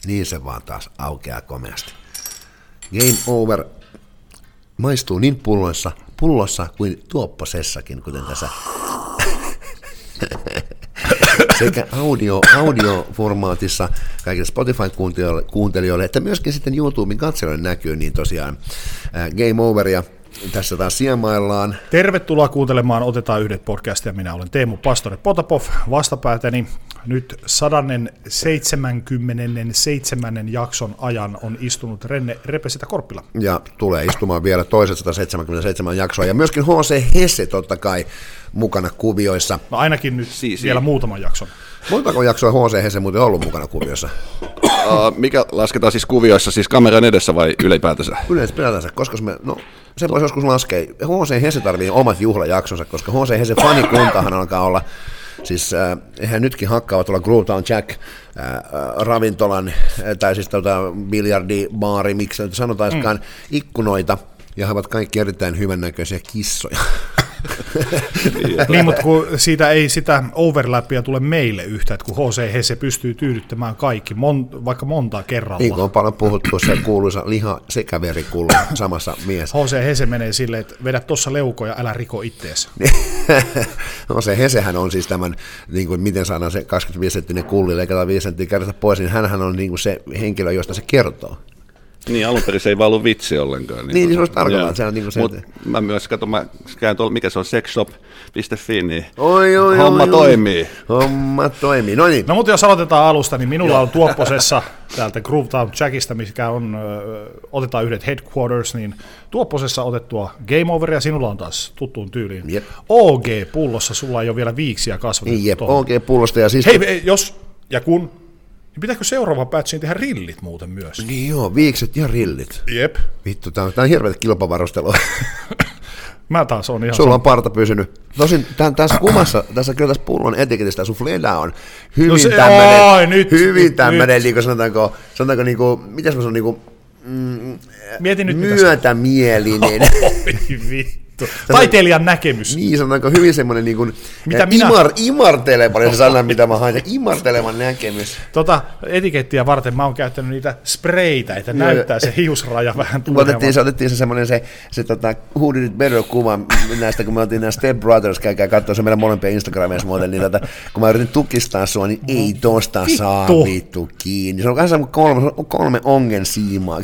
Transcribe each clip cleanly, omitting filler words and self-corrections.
Niin se vaan taas aukeaa komeasti. Game Over maistuu niin pullossa kuin tuopposessakin, kuten tässä sekä audioformaatissa kaikille Spotify-kuuntelijoille, että myöskin sitten YouTuben katselijoille näkyy, niin tosiaan Game Overia tässä taas siemaillaan. Tervetuloa kuuntelemaan Otetaan yhdet podcastia. Minä olen Teemu Pastore Potapov. Vastapäätäni nyt 177. jakson ajan on istunut Renne Repesetä Korppila. Ja tulee istumaan vielä toiset 177 jaksoa. Ja myöskin H.C. Hesse totta kai mukana kuvioissa. No ainakin nyt vielä muutaman jakson. Montako jaksoa H.C. Hesse muuten ollut mukana kuvioissa? Mikä lasketaan siis kuvioissa, siis kameran edessä vai ylipäätänsä? Ylipäätänsä, koska se voisi joskus laskea. H.C. Hesse tarvii omat juhlajaksonsa, koska H.C. Hesse fanikuntahan alkaa olla, siis eihän nytkin hakkaavat tuolla Groovetown Jack ravintolan, tai siis biljardibaari, miksi sanotaankaan ikkunoita, ja he ovat kaikki erittäin hyvännäköisiä kissoja. Niin, mutta kun siitä ei sitä overlappia tule meille yhtä, että kun H.C. Hesse pystyy tyydyttämään kaikki, vaikka monta kerralla. Niin, on paljon puhuttu se kuuluisa liha sekä verikullu samassa mies. H.C. Hesse menee silleen, että vedä tuossa leukoja, älä riko ittees. H.C. Hessehän on siis tämän, niin kuin, miten saadaan se 25-senttinen kulli, leikataan 5 senttiä kerrasta pois, niin hänhän on niin kuin se henkilö, josta se kertoo. Niin, alun perin se ei vaan ollut vitsi ollenkaan. Niin, se olisi tarkoittaa, se on niin kuin se. Mutta mä myös katson, mä käyn tuolla, mikä se on, sexshop.fi, niin homma toimii. No niin. No mutta jos aloitetaan alusta, niin minulla on Tuopposessa täältä Groovetown Jackista, mikä on, otetaan yhdet headquarters, niin Tuopposessa otettua Game Overia, sinulla on taas tuttuun tyyliin. Jep. OG-pullossa, sulla ei ole vielä viiksiä kasvatettu. Niin, jep, OG-pullosta ja siis. Hei, jos ja kun. Niin pitääkö seuraavaan patchiin tehdä rillit muuten myös? Niin joo, viikset ja rillit. Jep. Vittu, tää on hirveätä kilpavarustelua. Mä taas on ihan. Sulla on parta pysynyt. Tosin tässä kuvassa, tässä pullon etiketistä sun fleda on hyvin tämmönen, niin kuin sanotaanko niinku, mitäs mä sanon, niinku, myötämielinen. Vittu. Taiteilijan näkemys. Niin, sanotaanko hyvin semmoinen niin kuin imartelevan, se sana mitä mä hain, imartelevan näkemys. Etikettiä varten mä oon käyttänyt niitä spreitä, että näyttää se hiusraja vähän tulevan. Otettiin se semmoinen se Who Did It Better-kuva näistä, kun me oltiin nämä Step Brothers, käykää katsoa se meidän molempia Instagramissa muuten, niin kun mä yritin tukistaa sua, niin ei tosta saa vittu kiinni. Se on vähän semmoinen kolme ongen siimaa.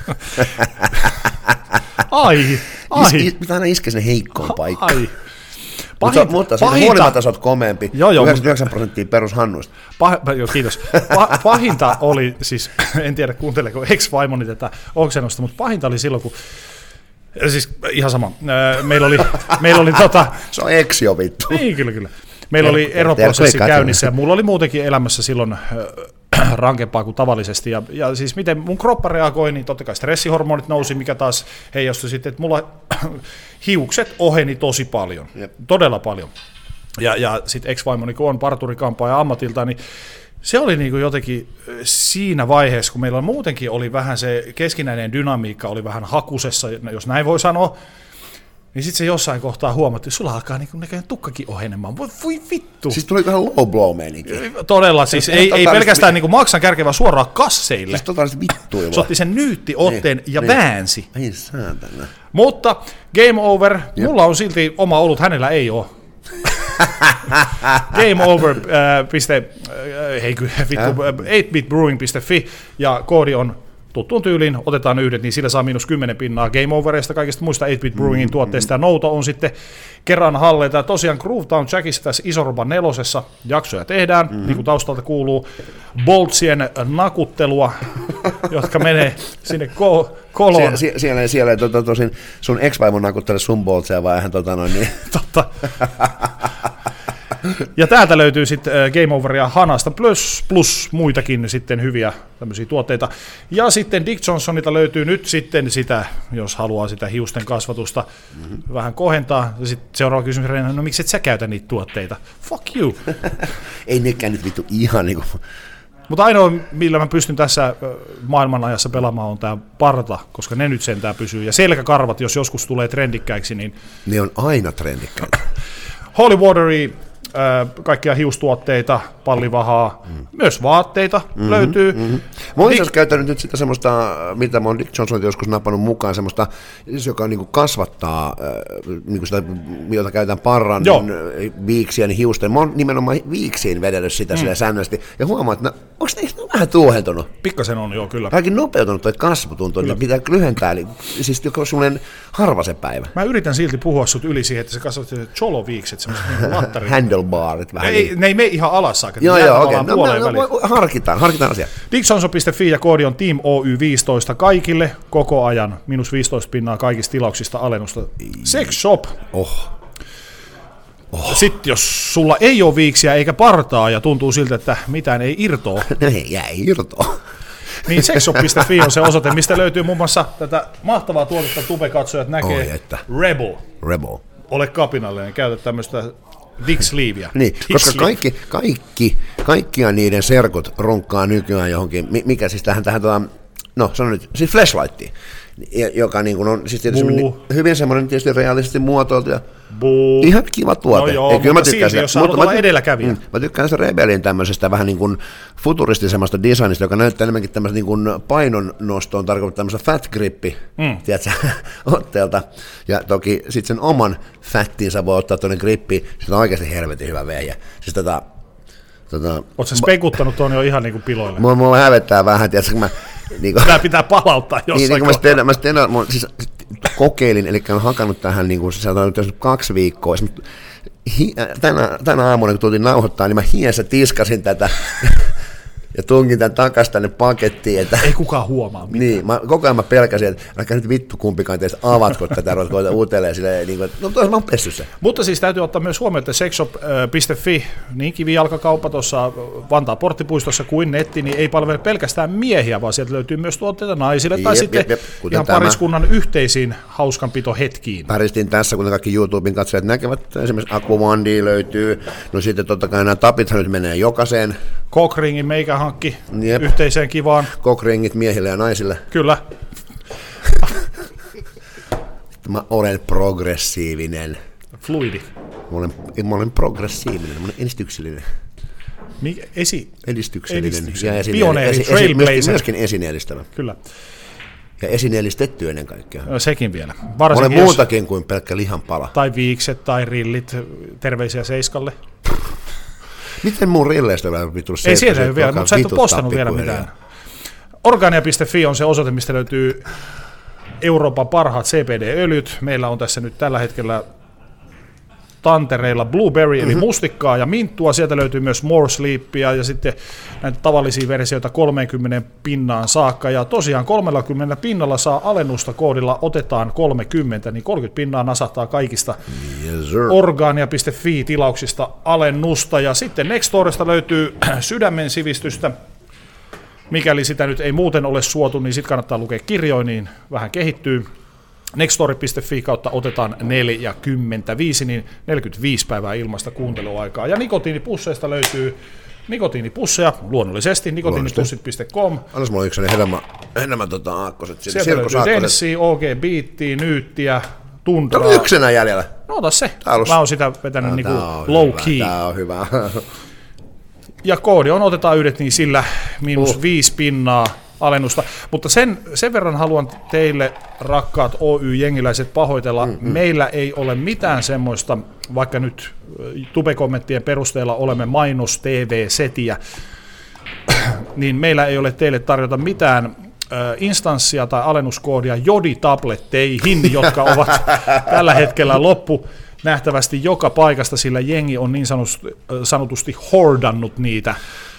Ai. Pitää aina iskeä sinne heikkoon paikkaan. Ai. Mutta siitä huolimatta sä oot komeampi. 99% perushannuista. Joo, kiitos. Pahinta oli, siis en tiedä kuunteleeko ex-vaimoni tätä oksennusta, mutta pahinta oli silloin, kun siis ihan sama. Meillä oli se on ex jo vittu. Niin, kyllä. Meillä oli eroprosessi käynnissä ja mulla oli muutenkin elämässä silloin rankempaa kuin tavallisesti. Ja siis miten mun kroppa reagoi, niin totta kai stressihormonit nousi, mikä taas heijastui sitten, että mulla hiukset oheni tosi paljon, todella paljon. Ja sitten ex-vaimoni, kun on parturikampaaja ammatilta, niin se oli niin kuin jotenkin siinä vaiheessa, kun meillä muutenkin oli vähän se keskinäinen dynamiikka, oli vähän hakusessa, jos näin voi sanoa, niin sitten se jossain kohtaa huomattiin, että sulla alkaa niin näköjään tukkakin ohenemaan. Voi vittu. Siis tuli vähän low blow meininki. Todella, siis ei pelkästään niin maksan kärkevää suoraan kasseille. Siis totaalisesti vittuilua. Se otti sen nyyttiotteen ja väänsi. Ei sääntänä. Mutta Game Over, mulla on silti oma olut, hänellä ei ole. gameover.8bitbrewing.fi ja koodi on tuttuun tyyliin, otetaan yhdet, niin sillä saa -10 Game Overista, kaikista muista 8-Bit Brewingin tuotteista, ja Nouto on sitten kerran halleita. Ja tosiaan Groovetown Jackissa tässä Isoruban 4. jaksoja tehdään, niin kuin taustalta kuuluu boltsien nakuttelua, jotka menee sinne koloon. Siellä tosin sun ex-vaimo nakuttele sun boltseja, vai ihan niin. Totta. Ja täältä löytyy sitten Game Overia Hanasta plus muitakin sitten hyviä tämmöisiä tuotteita. Ja sitten Dick Johnsonilta löytyy nyt sitten sitä, jos haluaa sitä hiusten kasvatusta vähän kohentaa. Ja sitten seuraava kysymys, no miksi et sä käytä niitä tuotteita? Fuck you. Ei nekään nyt vittu ihan niinku. Mutta ainoa, millä mä pystyn tässä maailmanajassa pelaamaan, on tämä parta, koska ne nyt sentään pysyy. Ja selkäkarvat, jos joskus tulee trendikkäiksi, niin ne on aina trendikkäitä. Holy Watery kaikkia hiustuotteita, pallivahaa, myös vaatteita löytyy. Mä olen itse käyttänyt nyt sitä semmoista, mitä mä oon Dick Johnsonilta joskus napannut mukaan, semmoista, joka niin kuin kasvattaa, niin kuin sitä, jota käytetään parran viiksiä, niin hiusten. Mä oon nimenomaan viiksiin vedellyt sitä sillä säännöllisesti, ja huomaan, että onko ne vähän tuohentunut? Pikkasen on, joo, kyllä. Kaikki nopeutunut toi kasvu tuntuu, niin pitää lyhentää, eli siis joku semmoinen harva se päivä. Mä yritän silti puhua sut yli siihen, että sä kasvat cholo-viikset, semmoiset niin lattarit. Handlebarit vähän. Ne ei mene ihan alas saakka. Joo, okei. Harkitaan asiaa. Dickjohnson.fi ja koodi on Team OY15 kaikille koko ajan. -15% kaikista tilauksista alennusta. Sex Shop. Sitten jos sulla ei ole viiksiä eikä partaa ja tuntuu siltä, että mitään ei irtoa. Ei irtoa. Niin sexshop.fi on se osoite, mistä löytyy muun muassa tätä mahtavaa tuotetta tubekatsojat näkee. Rebel. Ole kapinallinen, käytä tämmöistä Dick Sleeveä. Niin, koska kaikkia niiden serkut ronkkaa nykyään johonkin, mikä siis tähän no sano nyt, siis flashlightiin, joka niin kuin on siis hyvin semmoinen tietysti realistisesti muotoiltu ja ihan kiva tuote. No joo, mutta silti, jos haluat olla edelläkävijä. Mä tykkään sitä Rebelin tämmöisestä vähän niin kuin futuristisemmasta designista, joka näyttää enemmänkin tämmöistä niin kuin painonnostoon tarkoittaa tämmöistä fat grippi, tiedätkö, otteelta. Ja toki sitten sen oman fattiinsa voi ottaa tuonne grippiin, se on oikeasti helvetin hyvä vehjä. Siis ootko sä spekuttanut tuon jo ihan niin kuin piloille? Mua hävettää vähän, tiedätkö, kun mä Tämä pitää palauttaa jossain kohtaa. Mä siis kokeilin, eli olen hakannut tähän, niin kuin, se on 2 viikkoa. Tänä aamuna, kun tultiin nauhoittaa, niin mä hiessä tiskasin tätä ja tungin tämän takaisin tänne pakettiin. Että ei kukaan huomaa mitään. Niin, koko ajan mä pelkäsin, että vaikka nyt vittu kumpikaan teistä avatko tätä, koita uutelleen silleen, niin kuin, no toisaalta mä oon pessyt sen. Mutta siis täytyy ottaa myös huomioon, että sexshop.fi, niin kivijalkakauppa tuossa Vantaan Porttipuistossa kuin netti, niin ei palvele pelkästään miehiä, vaan sieltä löytyy myös tuotteita naisille tai sitten ihan pariskunnan yhteisiin hauskanpitohetkiin. Päristin tässä, kun kaikki YouTuben katsojat näkevät, esimerkiksi Aqua One löytyy, no sitten totta kai nämä tapithan nyt menee jokaiseen. Cockringin meikä hankki yhteiseen kivaan. Cockringit miehille ja naisille. Kyllä. Mä olen progressiivinen. Fluidi. Mä olen progressiivinen, mä olen edistyksellinen. Edistyksellinen. Pioneeri, trailblazer. Myöskin esineellistävä. Kyllä. Ja esineellistetty ennen kaikkea. No, sekin vielä. Mä olen muutakin kuin pelkkä lihanpala. Tai viikset tai rillit. Terveisiä Seiskalle. Miten mun rilleistä on vittu se? Ei siellä ole vielä, mutta sä et ole postannut vielä mitään. Organia.fi on se osoite, mistä löytyy Euroopan parhaat CBD-öljyt. Meillä on tässä nyt tällä hetkellä tantereilla blueberry eli mustikkaa ja minttua. Sieltä löytyy myös more sleepia ja sitten näitä tavallisia versioita 30% saakka. Ja tosiaan 30% saa alennusta koodilla otetaan 30, niin 30% nasahtaa kaikista Organia.fi tilauksista alennusta. Ja sitten Nextoresta löytyy sydämen sivistystä. Mikäli sitä nyt ei muuten ole suotu, niin sitten kannattaa lukea kirjoja, niin vähän kehittyy. Nextory.fi kautta otetaan 45, niin 45 päivää ilmaista kuunteluaikaa. Ja nikotiinipusseista löytyy nikotiinipusseja, luonnollisesti, nikotiinipussit.com. Annas mulla yksi enemmän aakkoset. Sieltä löytyy Denssia, OG Beattia, Nyyttiä, Tundraa. Tämä on yksenä jäljellä. No ota se. Mä oon sitä vetänyt niinku low key. Tää on hyvä. Ja koodi on otetaan yhdet, niin sillä -5% alennusta, mutta sen verran haluan teille, rakkaat OY-jengiläiset, pahoitella. Meillä ei ole mitään semmoista, vaikka nyt tubekommenttien perusteella olemme mainos TV-setiä, niin meillä ei ole teille tarjota mitään instanssia tai alennuskoodia joditabletteihin, jotka ovat tällä hetkellä loppu nähtävästi joka paikasta, sillä jengi on niin sanotusti hordannut niitä.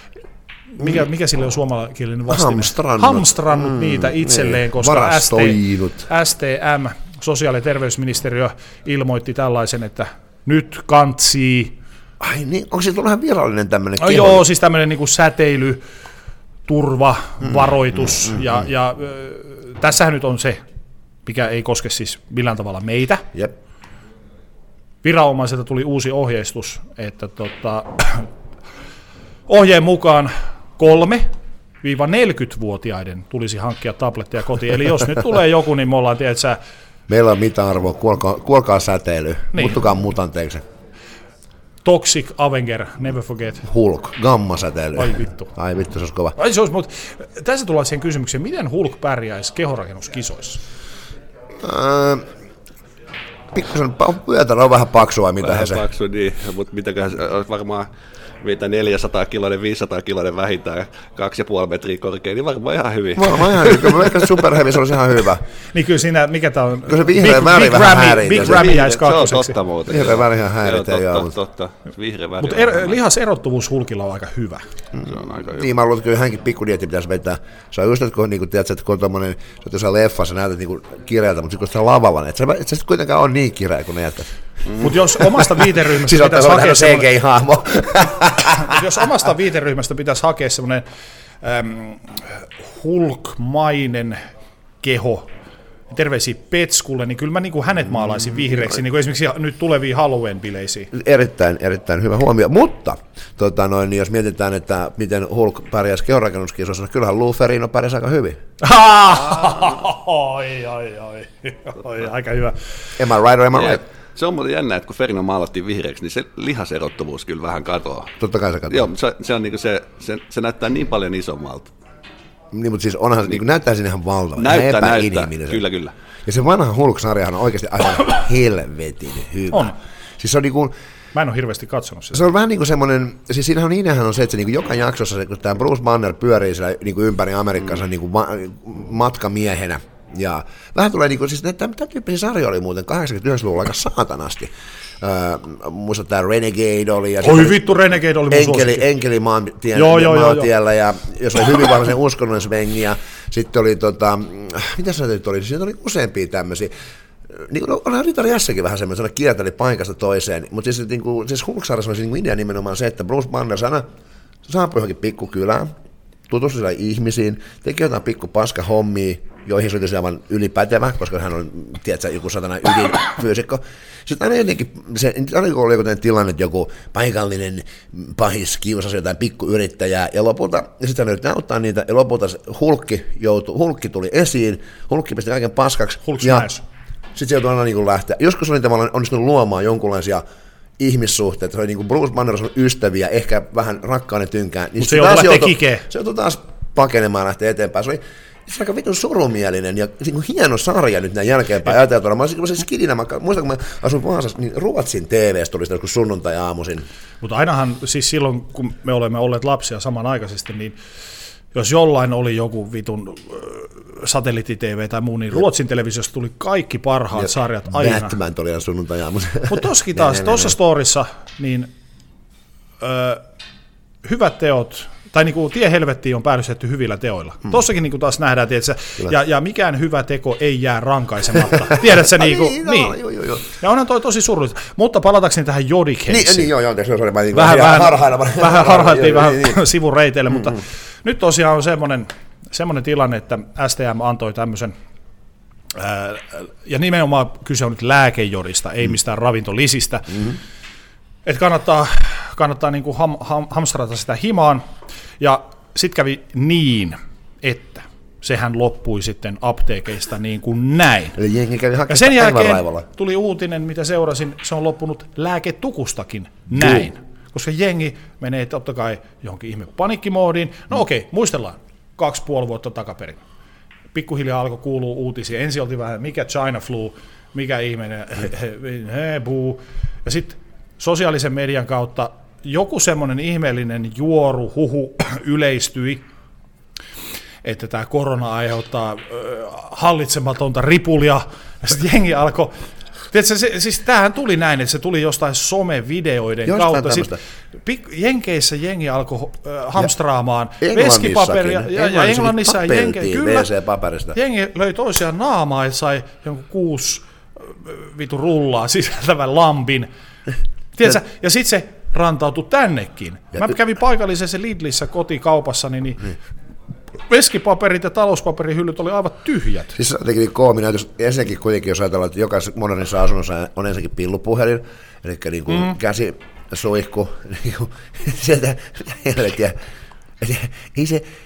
Mikä sille on suomalakielinen vastine? Hamstrannut niitä itselleen, koska STM, sosiaali- ja terveysministeriö, ilmoitti tällaisen, että nyt kantsii. Ai niin, onko se vähän virallinen tämmöinen keho? Joo, siis tämmöinen niin kuin säteily, turva, varoitus, ja tässähän nyt on se, mikä ei koske siis millään tavalla meitä. Jep. Viranomaiselta tuli uusi ohjeistus, että ohjeen mukaan 3-40-vuotiaiden tulisi hankkia tabletteja kotiin. Eli jos nyt tulee joku, niin me ollaan, tiedätkö, meillä on mitä arvoa, kuolkaa säteily, niin. Muuttukaa mutanteiksi. Toxic Avenger, never forget. Hulk, gammasäteily. Ai vittu. Ai vittu, se olisi kova. Ai se olisi, mutta tässä tullaan siihen kysymykseen, miten Hulk pärjäisi kehorakennuskisoissa? Pikkusen pyötärä on vähän paksua, mitä vähän se. paksu, niin, mutta mitäköhän se olisi varmaan mitä 400 kiloinen, 500 kiloinen vähintään, 2,5 metriä korkea, niin varmaan ihan hyvin. Varmaan ihan hyvin, kyllä ehkä Super Heavy se olisi ihan hyvä. Niin kyllä siinä, mikä tää on? Kyllä se vihreä väri vähän häiritsee. Big Ramy jäisi kakkoseksi. Se on totta muuten. Vihreä väri ihan häiritsee, joo. Totta, vihreä väri. Mutta lihaserottuvuus Hulkilla on aika hyvä. Se on aika hyvä. Niin, mä luulen, että kyllä hänkin pikkudietti pitäisi vetää. Se on just, että kun, tiedätkö, että kun on tommonen, sä oot jossain leffassa, näytät kireältä, mutta sitten kun sä lavalla, että sä sitten kuitenkaan on niin kireä, kun ne jättää. Mutta jos omasta viiteryhmästä Siis pitäisi hakea CGI-hahmo. jos omasta viiteryhmästä pitäisi hakea semmoinen Hulk-mainen keho, terveisiä Petskulle, niin kyllä mä niin kuin hänet maalaisin vihreäksi, niin kuin esimerkiksi nyt tuleviin Halloween-bileisiin. Erittäin hyvä huomio, mutta niin jos mietitään, että miten Hulk pärjäisi kehorakennuskisossa, niin kyllähän Lou Ferrigno pärjäisi aika hyvin. Oi, aika hyvä. Am I right or am I right? Se on muuten jännä, että kun Ferrigno maalattiin vihreäksi, niin se lihaserottuvuus kyllä vähän katoaa. Totta kai se katoaa. Joo, se on niinku se näyttää niin paljon isommalta. Niin, mutta siis onhan se, niin näyttää sinne ihan valtava. Näyttää, kyllä. Ja se vanha Hulk-sarjahan on oikeasti aivan helvetin hyvä. On. Siis se on niin kuin, mä en ole hirveästi katsonut sitä. se on vähän niin kuin semmoinen, siis siinähän ideahan on se, että se niin kuin joka jaksossa, kun tämä Bruce Banner pyörii siellä niin kuin ympäri Amerikassa niin kuin matkamiehenä, ja vähän tulee, niin kuin, siis tämä tyyppisiä sarja oli muuten 89-luvulla aika saatanasti. Muista tämä Renegade oli. Ja oi vittu, Renegade oli mun suosikki. Enkeli maantiellä, ja jos oli hyvin vahva sen uskonnon svengi, ja sitten oli, mitä se nyt oli, siinä oli useampia tämmöisiä. Niin onhan Ritari Ässäkin vähän semmoinen, että kierteli paikasta toiseen, mutta siis Hulk-sarjassa oli idea nimenomaan se, että Bruce Banner saapui johonkin pikkukylään, tutustui siellä ihmisiin, teki jotain pikku paska hommia, joihin se oli aivan ylipätevä, koska hän on, tiedätkö, joku satana ydinfyysikko. Sitten aina jotenkin, aina oli joku tilanne, että joku paikallinen pahis kiusasi jotain pikkuyrittäjää, ja sitten hän yritti auttaa niitä, ja lopulta Hulkki tuli esiin, Hulkki pisti kaiken paskaksi, ja sitten se joutui aina niin lähteä. Joskus oli tavallaan onnistunut luomaan jonkunlaisia ihmissuhteet, se oli niin kuin Bruce Banner on ystäviä, ehkä vähän rakkainen tynkään. Niin mutta se joutui taas pakenemaan ja lähteä eteenpäin. Se oli aika vitun surumielinen ja hieno sarja nyt näin jälkeenpäin ajateltuna. Mä olisin skidinä, muistan kun mä asuin Vaasassa, niin Ruotsin TV:stä tuli sitä joskus sunnuntai-aamuisin. Mutta ainahan siis silloin, kun me olemme olleet lapsia samanaikaisesti, niin jos jollain oli joku vitun satelliitti-TV tai muu, niin Ruotsin televisiosta tuli kaikki parhaat sarjat aina. Batman tuli aina sunnuntai-aamuisin. Mutta tossakin taas, tuossa storissa, niin hyvät teot, tai niinku tie helvettiin on päällystetty hyvillä teoilla. Tossakin niinku taas nähdään, tiedätkö, ja mikään hyvä teko ei jää rankaisematta. Tiedätkö niinku? Niin. Ja onhan toi tosi surullista. Mutta palatakseni tähän Jodi-keissiin. Niin, joo, vähän harhailtiin vähän sivureiteille, mutta nyt tosiaan on semmoinen tilanne, että STM antoi tämmöisen, ja nimenomaan kyse on nyt lääkejodista, ei mistään ravintolisistä, että kannattaa niin kuin hamstrata sitä himaan, ja sitten kävi niin, että sehän loppui sitten apteekeista niin kuin näin. Eli jengi kävi ja sen jälkeen tuli uutinen, mitä seurasin, se on loppunut lääketukustakin näin. Koska jengi menee totta kai johonkin ihme panikkimoodiin. No okei, muistellaan 2,5 vuotta takaperin. Pikkuhiljaa alkoi kuulua uutisia. Ensin oltiin vähän, mikä China flu, mikä ihminen, buu. Ja sitten sosiaalisen median kautta joku semmoinen ihmeellinen huhu yleistyi, että tämä korona aiheuttaa hallitsematonta ripulia. Ja sitten jengi alkoi. Tiedätkö, siis tämähän tuli näin, että se tuli jostain somevideoiden kautta. Jenkeissä jengi alkoi hamstraamaan veskipaperia. Ja Englannissa ja jengi löi toisiaan naamaa, että sai jonkun 6 rullaa sisältävän lampin. Tiedätkö, ja sitten se rantautui tännekin. Mä kävin paikallisessa Lidlissä kotikaupassa, niin veskipaperit ja talouspaperihyllyt oli aivan tyhjät. Siis se on jotenkin koominen, ensinnäkin kuitenkin, jos ajatellaan, että jokaisessa modernissa asunnossa on ensinnäkin pillupuhelin, eli niin kuin käsisuihku, niin kuin sieltä helvetiä. Ei se,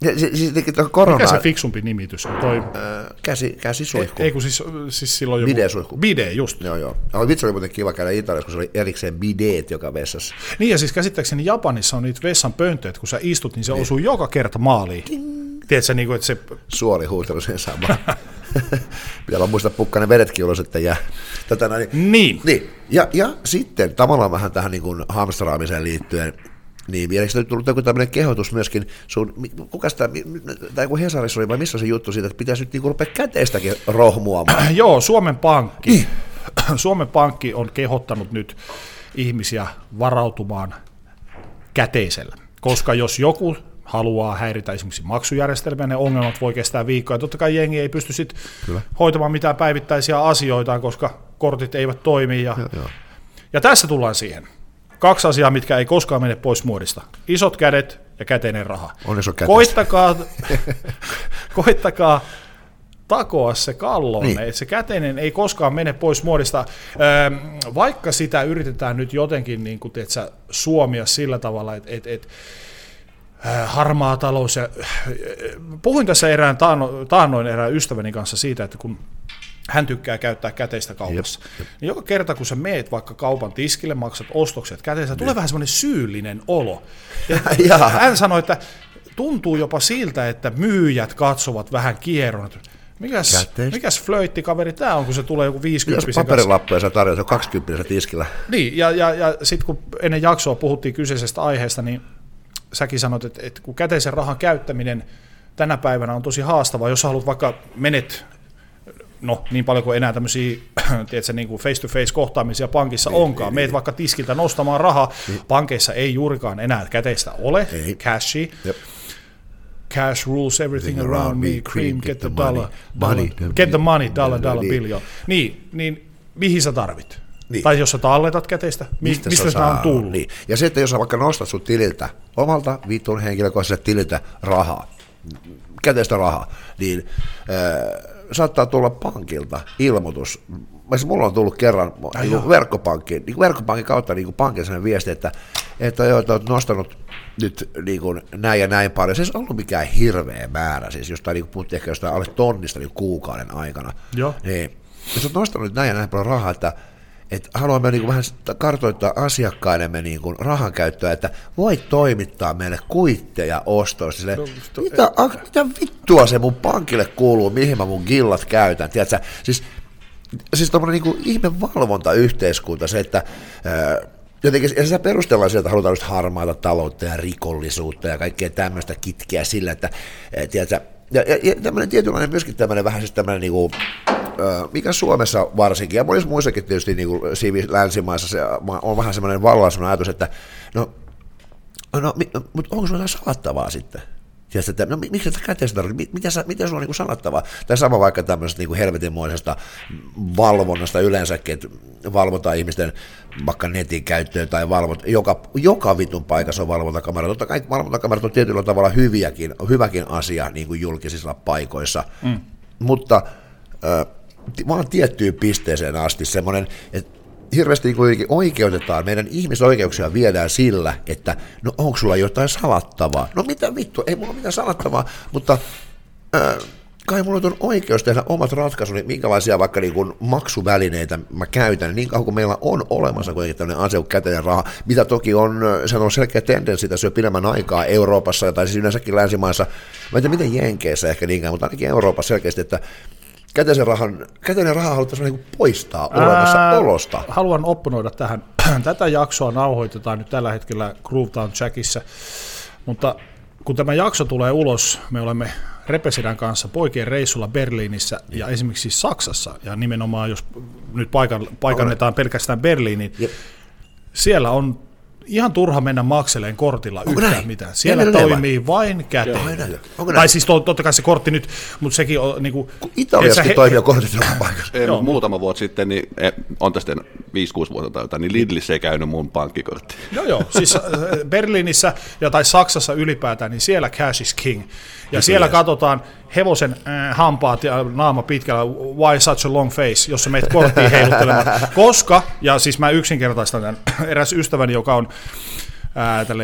Mikä se fiksumpi nimitys on? Käsisuihku. Ei kun siis silloin joku... Bidet-suihku. Bidet, just. Joo. Vitsi oli muuten kiva käydä Italiassa, kun se oli erikseen bidet joka vessassa. Niin ja siis käsittääkseni Japanissa on niitä vessan pöntöjä, että kun sä istut, niin se osuu joka kerta maaliin. Tiedätkö, niin kuin, että se... Suoli huutelu sen samaan. Vielä on muista pukkainen vedetkin ulos, että jää. Niin. Ja sitten tavallaan vähän tähän niin kuin hamstraamiseen liittyen, niin vieläkö nyt tullut joku tämmöinen kehotus myöskin, tai kun Hesarissa oli, vai missä se juttu siitä, että pitäisi nyt niin rupea käteistäkin rohmuamaan? Joo, Suomen Pankki. Suomen Pankki on kehottanut nyt ihmisiä varautumaan käteisellä, koska jos joku haluaa häiritä esimerkiksi maksujärjestelmiä, ne ongelmat voi kestää viikkoa. Totta kai jengi ei pysty sitten hoitamaan mitään päivittäisiä asioitaan, koska kortit eivät toimi. Ja tässä tullaan siihen. 2 asiaa, mitkä ei koskaan mene pois muodista. Isot kädet ja käteinen raha. Koittakaa takoa se kallonne, niin. Että se käteinen ei koskaan mene pois muodista, vaikka sitä yritetään nyt jotenkin niin kuin, tiedätkö, suomia sillä tavalla, että harmaa talous. Ja, puhuin tässä taannoin erään ystäväni kanssa siitä, että kun hän tykkää käyttää käteistä kaupassa, niin joka kerta kun sä meet vaikka kaupan tiskille, maksat ostokset käteistä, tulee vähän semmoinen syyllinen olo. Ja hän sanoi, että tuntuu jopa siltä, että myyjät katsovat vähän kierron. Mikäs flöittikaveri tämä on, kun se tulee joku 50 kanssa? Jos paperilappuja sä tarjoat, se on 20 tiskillä. Niin, ja sitten kun ennen jaksoa puhuttiin kyseisestä aiheesta, niin säkin sanot, että kun käteisen rahan käyttäminen tänä päivänä on tosi haastavaa, jos haluat vaikka menet, niin paljon kuin enää tämmöisiä tiedätkö, niin kuin face-to-face kohtaamisia pankissa onkaan, meet vaikka tiskiltä nostamaan rahaa, pankeissa ei juurikaan enää käteistä ole, cashi. Cash rules everything around me, cream, get the dollar, get the money, dollar bill. Niin, mihin sä tarvit? Niin. Tai jos sä talletat käteistä, mistä sitä on tullut? Niin. Ja se, että jos sä vaikka nostat sun tililtä, omalta vitun henkilökohtaisesta tililtä rahaa, käteistä rahaa, niin saattaa tulla pankilta ilmoitus. Mulla on tullut kerran verkkopankin kautta niin pankin sellainen viesti, että olet nostanut nyt niin kuin näin ja näin paljon. Se ei ollut mikään hirveä määrä, siis jostain, niin puhuttiin ehkä jostain alle tonnista niin kuukauden aikana. Joo. Niin, jos olet nostanut nyt näin ja näin paljon rahaa, että haluamme niin kuin vähän kartoittaa asiakkaidemme niin kuin rahan käyttöä, että voit toimittaa meille kuitteja ostoista. Mitä vittua se mun pankille kuuluu, mihin mä mun gillat käytän? Tiedätkö? Siis tommoinen niin kuin ihme valvontayhteiskunta, se, että jotenkin, ja sitä perustellaan sieltä, halutaan just harmaata taloutta ja rikollisuutta ja kaikkea tämmöistä kitkeä sillä, että tiedätkö, ja tämmöinen tietynlainen myöskin tämmöinen vähän siis tämmöinen niin kuin, mikä Suomessa varsinkin, ja monissa muissakin tietysti niin kuin länsimaissa se on vähän semmoinen vallansa ajatus, että mutta onko sulla salattavaa sitten? Tiedätkö, että miksi tätä käteistä tarvitsee? Mitä sulla on niin salattavaa? Tai sama vaikka tämmöisestä niin helvetinmoisesta valvonnasta yleensäkin, että valvotaan ihmisten vaikka netin käyttöön tai joka vitun paikassa on valvontakamera. Totta kai valvontakamerat on tietyllä tavalla hyväkin asia niin kuin julkisissa paikoissa, mutta vaan tiettyyn pisteeseen asti semmoinen, että hirveästi kuitenkin oikeutetaan, meidän ihmisoikeuksia viedään sillä, että onko sulla jotain salattavaa? No mitä vittu, ei mulla ole mitään salattavaa, mutta kai mulla on oikeus tehdä omat ratkaisuni, minkälaisia vaikka niin kuin maksuvälineitä mä käytän, niin kauan kuin meillä on olemassa kuitenkin tämmöinen asia kuin käteinen raha, mitä toki se on selkeä tendenssi tässä jo pidemmän aikaa Euroopassa, tai siis yleensäkin länsimaissa, mä en tiedä miten Jenkeissä ehkä niinkään, mutta ainakin Euroopassa selkeästi, että käteinen raha haluttaisiin niin poistaa olemassaolosta. Haluan opponoida tähän. Tätä jaksoa nauhoitetaan nyt tällä hetkellä Groovetown Jackissa, mutta kun tämä jakso tulee ulos, me olemme Repesidän kanssa poikien reissulla Berliinissä ja esimerkiksi Saksassa, ja nimenomaan jos nyt paikannetaan pelkästään Berliiniin, siellä on ihan turha mennä makseleen kortilla yhtään mitään. Siellä toimii vain käteen. Tai siis totta kai se kortti nyt, mutta sekin on niin kuin... Italiassakin toimii kortit joka paikassa. Muutama vuosi sitten, niin on tästä 5-6 vuotta tai jotain, niin Lidlissä ei käynyt mun pankkikortti. Joo, siis Berliinissä tai Saksassa ylipäätään, niin siellä cash is king. Ja siellä katsotaan hevosen hampaat ja naama pitkällä, why such a long face, jos sä meet korttiin heiluttelemaan. Koska, ja siis mä yksinkertaistan tämän, eräs ystäväni, joka on tälleen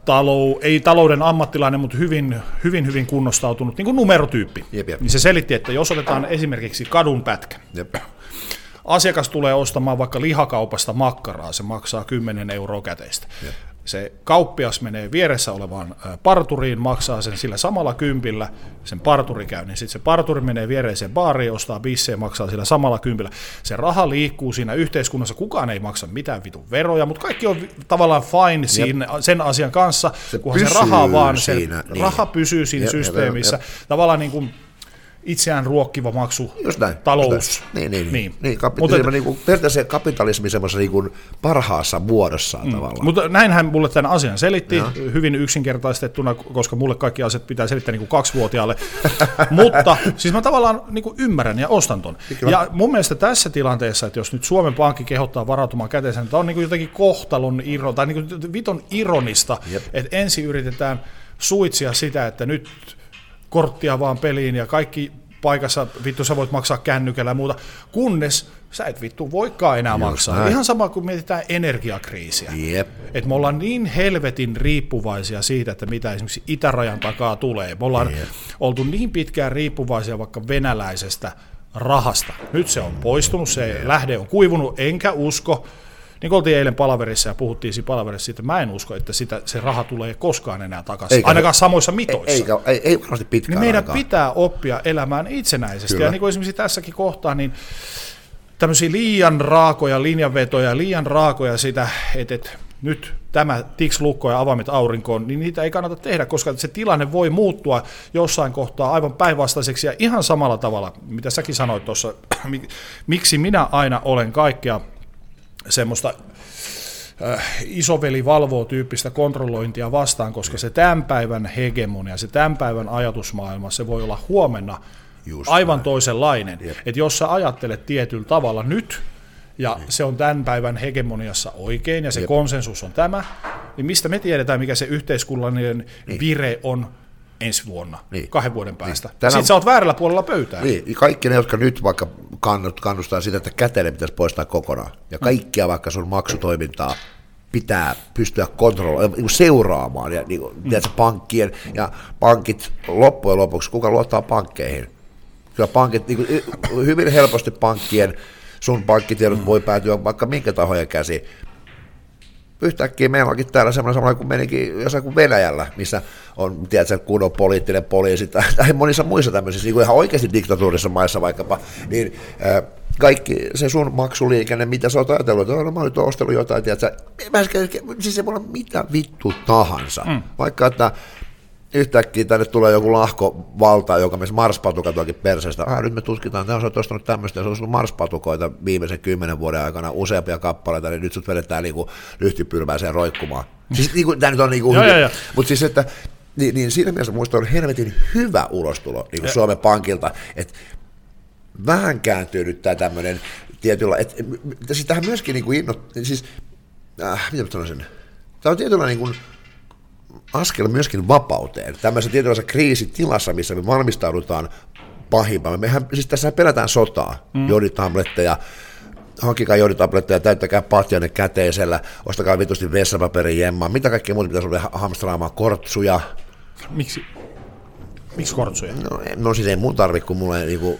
ei talouden ammattilainen, mutta hyvin kunnostautunut niin kuin numerotyyppi. Jep. Niin se selitti, että jos otetaan esimerkiksi kadun pätkä, asiakas tulee ostamaan vaikka lihakaupasta makkaraa, se maksaa 10 € käteistä. Jep. Se kauppias menee vieressä olevaan parturiin, maksaa sen sillä samalla kympillä, sen parturi käy, niin sitten se parturi menee viereiseen baariin, ostaa bissejä, maksaa sillä samalla kympillä. Se raha liikkuu siinä yhteiskunnassa, kukaan ei maksa mitään vitun veroja, mutta kaikki on tavallaan fine sen asian kanssa, kunhan se raha vaan, siinä, raha pysyy siinä systeemissä, tavallaan niin kuin itseään ruokkiva maksu, talous. Niin. Periaatteessa kapitalismi semmoisessa niin parhaassa muodossaan tavallaan. Mutta näinhän mulle tämän asian selitti, hyvin yksinkertaistettuna, koska mulle kaikki asiat pitää selittää niin kuin 2-vuotiaalle. Mutta siis mä tavallaan niin kuin ymmärrän ja ostan ton. Ja mun mielestä tässä tilanteessa, että jos nyt Suomen Pankki kehottaa varautumaan käteisen, tämä on niin kuin jotenkin kohtalon tai niin kuin viton ironista, että ensin yritetään suitsia sitä, että nyt korttia vaan peliin ja kaikki paikassa, vittu sä voit maksaa kännykällä ja muuta, kunnes sä et vittu voikaan enää maksaa. Näin. Ihan sama kuin mietitään energiakriisiä. Että me ollaan niin helvetin riippuvaisia siitä, että mitä esimerkiksi itärajan takaa tulee. Me ollaan oltu niin pitkään riippuvaisia vaikka venäläisestä rahasta. Nyt se on poistunut, se lähde on kuivunut, enkä usko. Niin kuin oltiin eilen palaverissa ja puhuttiin siinä palaverissa siitä, mä en usko, että se raha tulee koskaan enää takaisin, ainakaan samoissa mitoissa. Ei varmasti pitkään niin meidän aikaa. Pitää oppia elämään itsenäisesti. Kyllä. Ja niin kuin esimerkiksi tässäkin kohtaa, niin tämmöisiä liian raakoja linjanvetoja, liian raakoja sitä, että nyt tämä tiks lukko ja avaimet aurinkoon, niin niitä ei kannata tehdä, koska se tilanne voi muuttua jossain kohtaa aivan päinvastaiseksi ja ihan samalla tavalla, mitä säkin sanoit tuossa, miksi minä aina olen kaikkea semmoista isoveli valvoo tyyppistä kontrollointia vastaan, koska se tämän päivän hegemonia, se tämän päivän ajatusmaailma, se voi olla huomenna aivan toisenlainen. Että jos sä ajattelet tietyllä tavalla nyt, ja se on tämän päivän hegemoniassa oikein, ja se konsensus on tämä, niin mistä me tiedetään, mikä se yhteiskunnallinen vire on ensi vuonna, 2 vuoden päästä. Sitten sä oot väärällä puolella pöytää. Niin, kaikki ne, jotka nyt vaikka kannustaa sitä, että käteinen pitäisi poistaa kokonaan, ja kaikkia vaikka sun maksutoimintaa pitää pystyä kontrolloimaan, seuraamaan, ja pankkien, ja pankit loppujen lopuksi, kuka luottaa pankkeihin? Kyllä pankit, hyvin helposti pankkien, sun pankkitiedot voi päätyä vaikka minkä tahojen käsiin. Yhtäkkiä meillä onkin täällä semmoinen kuin menikin jossain kuin Venäjällä, missä on, tiedätkö, kunnon poliittinen poliisi tai monissa muissa tämmöisissä, niin kuin ihan oikeasti diktatuurissa maissa vaikkapa, niin kaikki se sun maksuliikenne, mitä sä oot ajatellut, että mä oon nyt ostellut jotain, tiedätkö, siis se voi olla mitä vittu tahansa, vaikka että yhtäkkiä tänne tulee joku lahkovalta, joka myös marspatukat onkin perseestä. Nyt me tutkitaan, että sä oot ostanut tämmöistä, ja se on ollut marspatukoita viimeisen 10 vuoden aikana useampia kappaleita, niin nyt sut vedetään niinku lyhtipylvääseen roikkumaan. Siis niinku, tämä nyt on niinku hyvä. Mutta siis, että niin siinä mielessä muista on helvetin hyvä ulostulo niinku Suomen Pankilta, että vähän kääntyy nyt tämä tämmöinen tietyllä, että siis tähän myöskin niinku siis, mitä mä sanoisin, tämä on tietyllä niinku askel myöskin vapauteen, tämmöisessä tietynlaisessa kriisitilassa, missä me valmistaudutaan pahimpaan. Mehän, siis tässä pelätään sotaa, joditabletteja, hankkikaa joditabletteja, täyttäkää patjanne käteisellä, ostakaa vitusti vessapaperin jemmaa, mitä kaikkea muuta pitäisi olla hamstraamaan, kortsuja. Miksi kortsuja? No siis ei mun tarvitse, kun mulla ei niinku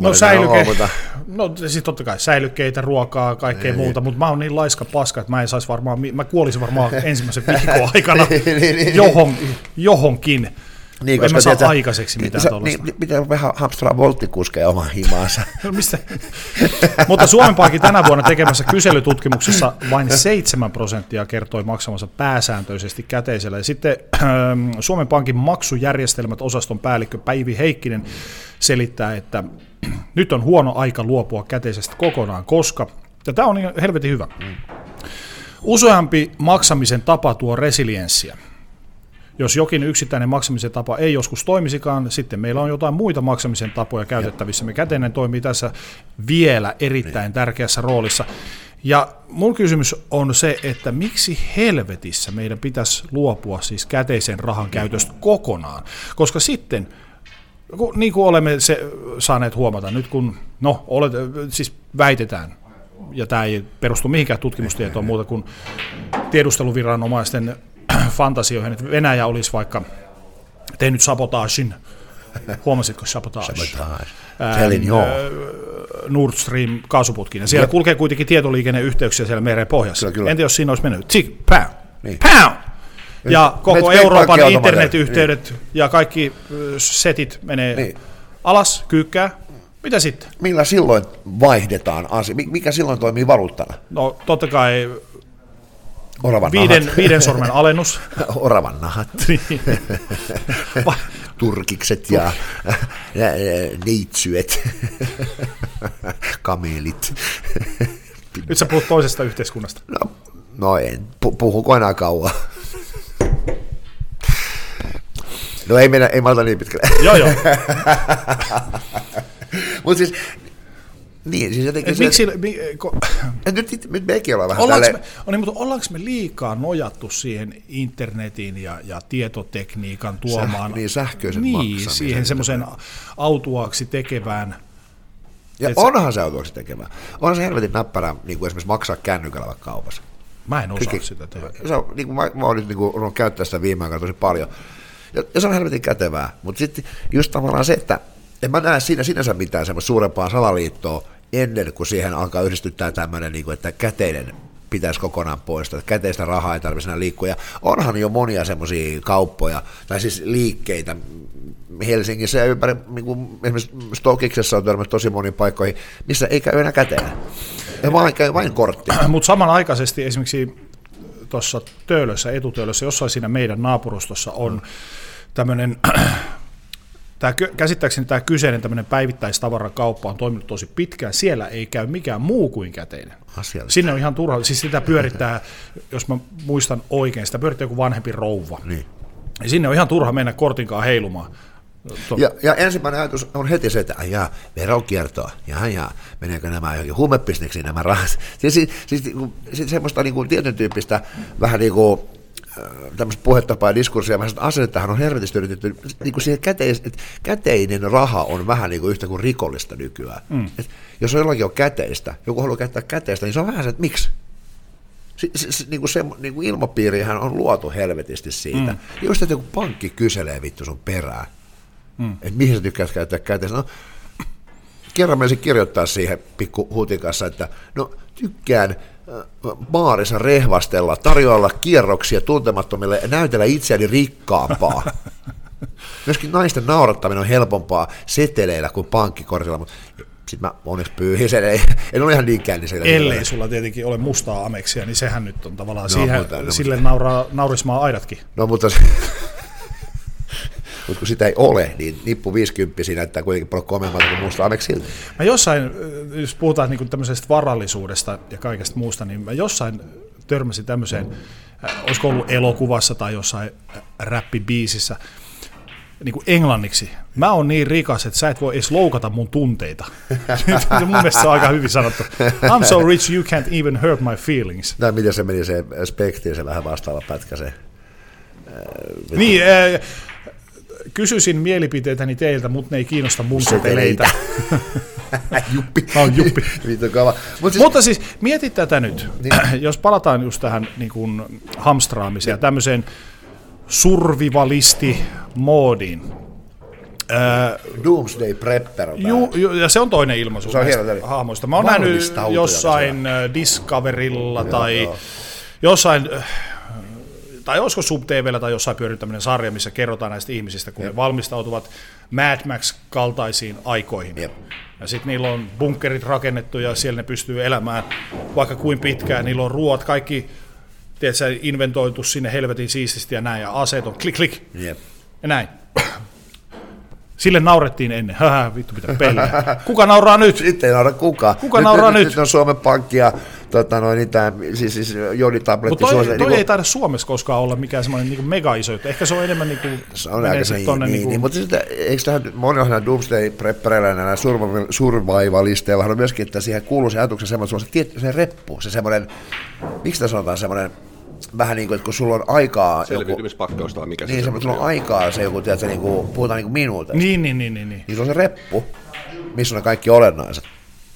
No siis totta kai säilykkeitä, ruokaa, kaikkea muuta, mutta mä oon niin laiska paska, että mä kuolisin varmaan ensimmäisen viikon aikana johonkin. Niin, koska en mä saa aikaiseksi mitään tuollaista. Niin, pitää vähän hamstraa volttikuskeja oman himaansa. Mistä? Mutta Suomen Pankin tänä vuonna tekemässä kyselytutkimuksessa vain 7% kertoi maksamansa pääsääntöisesti käteisellä. Ja sitten Suomen Pankin maksujärjestelmät osaston päällikkö Päivi Heikkinen selittää, että nyt on huono aika luopua käteisestä kokonaan, koska, ja tämä on helvetin hyvä, useampi maksamisen tapa tuo resilienssiä. Jos jokin yksittäinen maksamisen tapa ei joskus toimisikaan, sitten meillä on jotain muita maksamisen tapoja käytettävissä. Me käteinen toimii tässä vielä erittäin tärkeässä roolissa. Ja mun kysymys on se, että miksi helvetissä meidän pitäisi luopua siis käteisen rahan käytöstä kokonaan? Koska sitten, niin kuin olemme saaneet huomata, nyt kun, siis väitetään, ja tämä ei perustu mihinkään tutkimustietoon muuta kuin tiedusteluviranomaisten fantasioihin, että Venäjä olisi vaikka tehnyt sabotaasin. Huomasitko sabotage? Nord Stream kaasuputkin. Siellä kulkee kuitenkin tietoliikenneyhteyksiä siellä meren pohjassa. Entä jos siinä olisi mennyt? Pow! Ja koko Euroopan internetyhteydet ja kaikki setit menee alas, kyykkää. Mitä sitten? Millä silloin vaihdetaan asia? Mikä silloin toimii valuuttana? No totta kai viiden sormen alennus. Oravan nahat. Turkikset ja neitsyet, kamelit. Nyt sä puhut toisesta yhteiskunnasta. No en, puhuko enää kauan. No ei malta niin pitkälle. Joo. Mutta siis, niin, siis jotenkin nyt mekin ollaan vähän ollaanko me liikaa nojattu siihen internetin ja tietotekniikan tuomaan sähköisen maksamisen. Siihen semmoisen autuaaksi tekevään. Ja onhan se autuaaksi tekevää. Onhan se helvetin näppärää niin kuin esimerkiksi maksaa kännykällä vaikka kaupassa. Mä en osaa sitä tehdä. Se on, niin kuin, mä oon nyt niin kuin, käyttää sitä viime aikoina tosi paljon. Ja se on helvetin kätevää. Mutta sitten just tavallaan se, että en mä näe siinä sinänsä mitään semmoista suurempaa salaliittoa ennen kuin siihen alkaa yhdistyttää tämmöinen, että käteinen pitäisi kokonaan poistaa, että käteistä rahaa ei tarvitse enää liikkua. Ja onhan jo monia semmoisia kauppoja, tai siis liikkeitä Helsingissä ja ympäri, niin kuin esimerkiksi Stokiksessa on törmännyt tosi moniin paikkoihin, missä ei käy enää käteen. Käy vain kortti. Mutta samanaikaisesti esimerkiksi tuossa etutöölössä, jossain siinä meidän naapurustossa on tämmöinen. Käsittääkseni tämä kyseinen tämmöinen päivittäistavarakauppa on toiminut tosi pitkään. Siellä ei käy mikään muu kuin käteinen. Sinne on ihan turha. Siis sitä pyörittää, jos mä muistan oikein, sitä pyörittää joku vanhempi rouva. Niin. Ja sinne on ihan turha mennä kortinkaan heilumaan. Ja ensimmäinen ajatus on heti se, että veronkiertoa, meneekö nämä johonkin huumebisneksiin nämä rahat. Siis semmoista niin kuin tietyn tyyppistä vähän niin kuin tämmöistä puhetapaa ja diskurssia, vähän asennettahan on hervetisti yritetty, niin kuin siihen käteinen raha on vähän niin kuin yhtä kuin rikollista nykyään. Et jos jollakin on käteistä, joku haluaa käyttää käteistä, niin se on vähän se, että miksi? Niin kuin ilmapiirihän on luotu helvetisti siitä. Just, että joku pankki kyselee vittu sun perään, että mihin sä tykkäät käyttää käteistä. No, kerran mä kirjoittaa siihen pikku hutikassa, että no tykkään baarissa rehvastella, tarjoilla kierroksia tuntemattomille ja näytellä itseäni rikkaampaa. Myöskin naisten naurattaminen on helpompaa seteleillä kuin pankkikortilla, mutta sitten mä onneksi pyyhin sen, en ole ihan niin kännisellä. Ellei sulla tietenkin ole mustaa ameksia, niin sehän nyt on tavallaan sille naurismaa aidatkin. No mutta kun sitä ei ole, niin nippu 50 näyttää kuitenkin paljon komeammalta kuin musta ameksi silti. Mä jossain, jos puhutaan niin tämmöisestä varallisuudesta ja kaikesta muusta, niin mä jossain törmäsin tämmöiseen, olisiko ollut elokuvassa tai jossain räppibiisissä, niin kuin englanniksi. Mä oon niin rikas, että sä et voi edes loukata mun tunteita. Mun mielestä se on aika hyvin sanottu. I'm so rich you can't even hurt my feelings. Tai miten se meni se spektiin, se vähän vastaava pätkä se. Niin, kysyisin mielipiteitäni teiltä, mutta ne ei kiinnosta mun seteleitä. Juppi. Mä oon juppi. Mutta siis mietit tätä nyt, jos palataan just tähän niin kuin hamstraamiseen ja tämmöiseen survivalisti-moodiin. Doomsday Prepper on ja se on toinen ilmaisu näistä hahmoista. Mä oon nähnyt jossain Discoverilla tai jossain, tai olisiko Sub-TV:llä tai jossain pyörinyt tämmöinen sarja, missä kerrotaan näistä ihmisistä, kun ne valmistautuvat Mad Max-kaltaisiin aikoihin. Ja sitten niillä on bunkkerit rakennettu ja siellä ne pystyy elämään vaikka kuin pitkään. Niillä on ruoat, kaikki tiedätkö, inventoitu sinne helvetin siististi ja näin, ja aseet on klik, ja näin. Sille naurettiin ennen. Vittu pitää peliä. Kuka nauraa nyt? Sitten ei naura kukaan. Kuka nauraa nyt? Nyt on Suomen Pankki ja siis joditabletti. Mutta toi ei taida Suomessa koskaan olla mikään semmoinen niin mega iso juttu. Ehkä se on enemmän se on aika niin, mutta eikö tähän monilla Doomsday Preppereillä ja näillä survivalisteilla on myöskin, että siihen kuuluu se ajatuksen se reppu, se semmoinen, miksi sitä sanotaan semmoinen, vähän niin kuin, että kun sulla on aikaa... Selviytymispakkausta vai mikä se niin, sulla on aikaa se joku, tiedätkö, niin puhutaan niin kuin minuuteista. Niin. Niin se on se reppu, missä on ne kaikki olennaiset.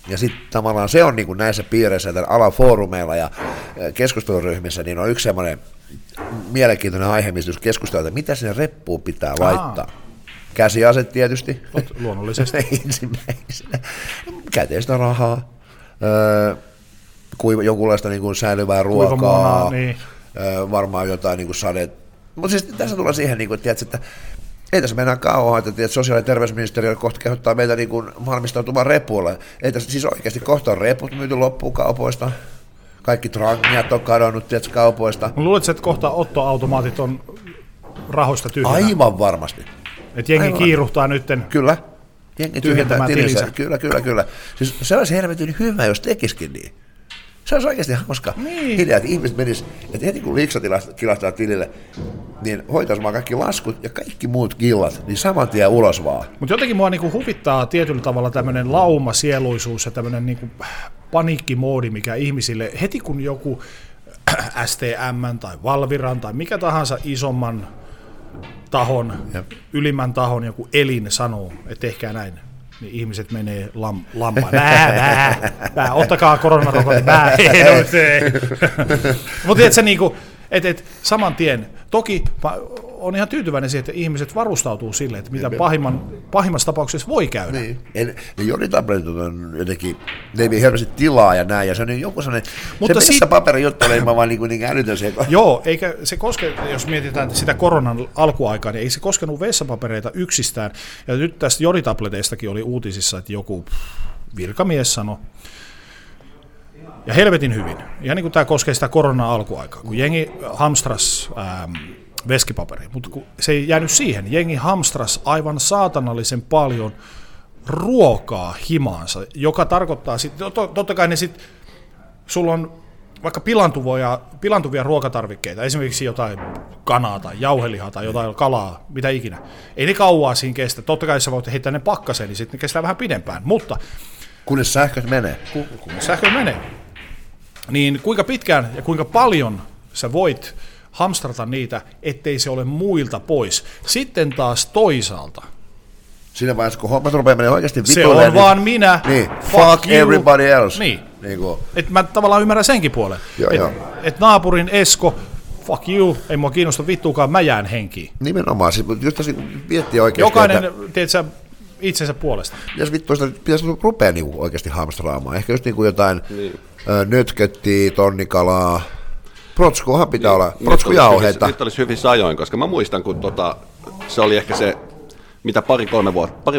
Ja sitten tavallaan se on niin kuin näissä piireissä, tämän alan foorumeilla ja keskusteluryhmissä, niin on yksi semmoinen mielenkiintoinen aihe, mistä jos keskustellaan, että mitä sinne reppuun pitää laittaa. Käsiaset tietysti. Luonnollisesti. Ensimmäisenä. Käteistä rahaa. Jonkunlaista niin kuin säilyvää ruokaa. Niin. Varmaan jotain niin kuin sadeet. Mutta siis tässä tulee siihen, niin kuin, että ei tässä mennä kauan, että sosiaali- ja terveysministeriö kohta kehottaa meitä niin kuin valmistautumaan repuille. Ei tässä siis oikeasti kohta on reput myyty loppuun kaupoista. Kaikki trangiat on kadonnut kaupoista. Luuletko, että kohta ottoautomaatit on rahoista tyhjänä? Aivan varmasti. Että jengi kiiruhtaa nytten. Kyllä. Jengi tyhjentää tilinsä. Kyllä. Siis se olisi helvetin hyvä, jos tekisikin niin. Se olisi oikeasti hauska idea, että ihmiset menisivät, että heti kun liksa kilahtaa tilille, niin hoitaisi vaan kaikki laskut ja kaikki muut killat, niin saman tien ulos vaan. Mutta jotenkin mua niinku huvittaa tietyllä tavalla tämmöinen laumasieluisuus ja tämmöinen niinku paniikkimoodi, mikä ihmisille, heti kun joku STM tai Valviran tai mikä tahansa isomman tahon, ylimmän tahon joku elin sanoo, että tehkää näin, niin ihmiset menee lampaan. Ottakaa koronarokote, Mutta tiedätkö, niinku, että saman tien, toki on ihan tyytyväinen siihen, että ihmiset varustautuu sille, että mitä pahimmassa tapauksessa voi käydä. Niin. Joditabletit on jotenkin, ne ei hirveästi tilaa ja näin, ja se on joku sellainen, mutta se missä paperijuttu oli vaan niin älytön se. Joo, eikä se koske, jos mietitään sitä koronan alkuaikaa, niin ei se koskenut vessapapereita yksistään, ja nyt tästä joditableteistakin oli uutisissa, että joku virkamies sanoi, ja helvetin hyvin, ja niin kuin tämä koskee sitä koronan alkuaikaa, kun jengi hamstras veskipaperi, mutta se ei jäänyt siihen. Jengi hamstras aivan saatanallisen paljon ruokaa himaansa, joka tarkoittaa sitten, totta kai ne sitten, sulla on vaikka pilantuvia ruokatarvikkeita, esimerkiksi jotain kanaa tai jauhelihaa tai jotain kalaa, mitä ikinä. Ei ne kauaa siinä kestä. Totta kai sä voit heittää ne pakkaseen, niin sitten ne kestää vähän pidempään, mutta kunnes sähköt menee. Kunnes sähköt menee. Niin kuinka pitkään ja kuinka paljon sä voit hamstrata niitä, ettei se ole muilta pois. Sitten taas toisaalta. Siinä vaiheessa, kun hommat rupeaa menemään oikeasti vitulle. Se on niin, vaan minä. Niin, fuck everybody else. Niin. Että mä tavallaan ymmärrän senkin puolen. Että naapurin Esko, fuck you, ei mua kiinnosta vittuukaan, mä jään henkiin. Nimenomaan, just tässä miettiä oikeasti. Jokainen, tiedätkö, itsensä puolesta. Pitäisi rupea niinku oikeasti hamstraamaan. Ehkä just niinku jotain nötköttiä, tonnikalaa. Protskuahan pitää olla, protskujauheita. Nyt olisi hyvissä ajoin, koska mä muistan, kun se oli ehkä se, mitä kolme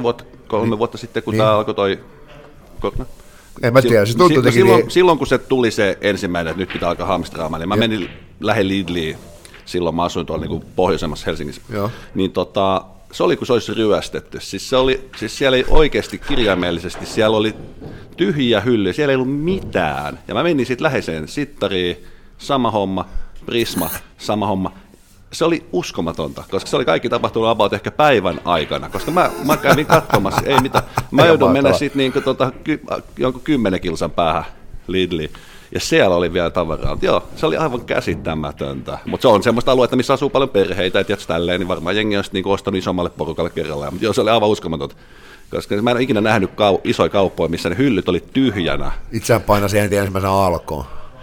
vuotta sitten, kun tämä alkoi toi korona. En mä tiedä, se tuntui silloin kun se tuli se ensimmäinen, että nyt pitää alkaa hamstraamaan, niin mä menin lähe Lidliin, silloin mä asuin tuolla niin pohjoisemmassa Helsingissä, niin se oli kuin se olisi ryöstetty. Siis siellä ei oikeasti kirjaimellisesti, siellä oli tyhjiä hyllyjä, siellä ei ollut mitään. Ja mä menin sitten läheiseen Sittariin, sama homma, Prisma, sama homma. Se oli uskomatonta, koska se oli kaikki tapahtunut about ehkä päivän aikana, koska mä kävin katsomassa, ei mitään. Mä joudun mennä sitten niin jonkun 10 kilsan päähän Lidliin. Ja siellä oli vielä tavaraa. Joo, se oli aivan käsittämätöntä. Mutta se on semmoista aluetta, missä asuu paljon perheitä, että tälleen, niin varmaan jengi olisi niinku ostanut isommalle porukalle kerrallaan. Mutta joo, se oli aivan uskomatonta. Koska mä en ole ikinä nähnyt isoja kauppoja, missä ne hyllyt oli tyhjänä. Itseään painasi ensimmäisenä alkoon.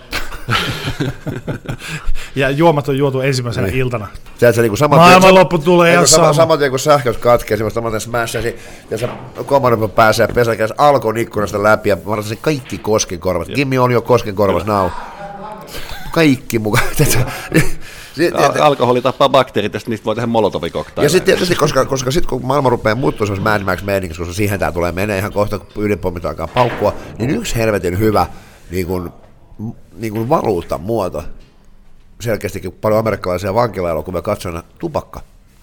Ja juomat on juotu ensimmäisenä iltana. Maailmanloppu tulee ja saman tien kun sähköt katkee, saman tien smässäsi, ja se komandopäivä pääsee pesäkäs Alkon ikkunasta läpi, ja varasin kaikki koskenkorvat. Kimmi on jo koskenkorvas now. Kaikki mukaan. Alkoholi tappaa bakteerit, ja niistä voi tehdä molotovikoktailla. Ja sitten tietysti, koska sit, kun maailma rupeaa muuttua semmoisen Mad Max meininkissä, koska siihen tämä tulee menee ihan kohta, kun ydinpommit alkaa paukkua, niin yksi helvetin hyvä niin kuin valuutan muoto, selkeästikin paljon amerikkalaisia vankilaelokuvia katsojana, tupakka.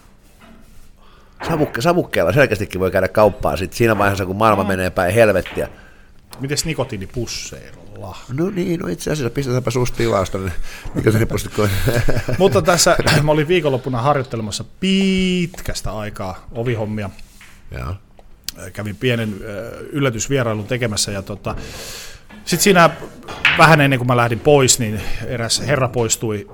Savukkeella selkeästikin voi käydä kauppaa sit siinä vaiheessa, kun maailma menee päin helvettiä. Mites nikotiinipusseilla? No niin, itse asiassa pistetäänpä susta tilausta. Mutta tässä mä olin viikonloppuna harjoittelemassa pitkästä aikaa ovihommia. Ja. Kävin pienen yllätysvierailun tekemässä ja sitten siinä vähän ennen kuin mä lähdin pois, niin eräs herra poistui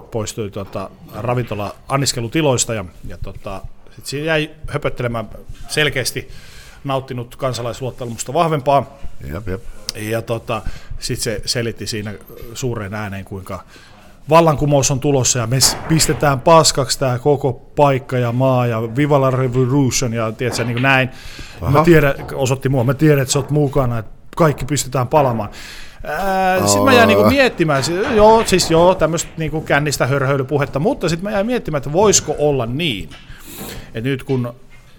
ravintola-anniskelutiloista ja sitten siinä jäi höpöttelemään selkeästi nauttinut kansalaisluottamusta vahvempaa. Jep. Ja sitten se selitti siinä suureen ääneen, kuinka vallankumous on tulossa ja me pistetään paskaksi tämä koko paikka ja maa ja Viva la Revolution ja tiedätkö, niin kuin näin. Osoitti mua, mä tiedän, että sä oot mukana, että kaikki pistetään palamaan. Sitten mä jäin niinku miettimään, tämmöistä niinku kännistä hörhöilypuhetta, mutta sitten mä jäin miettimään, että voisiko olla niin, että nyt kun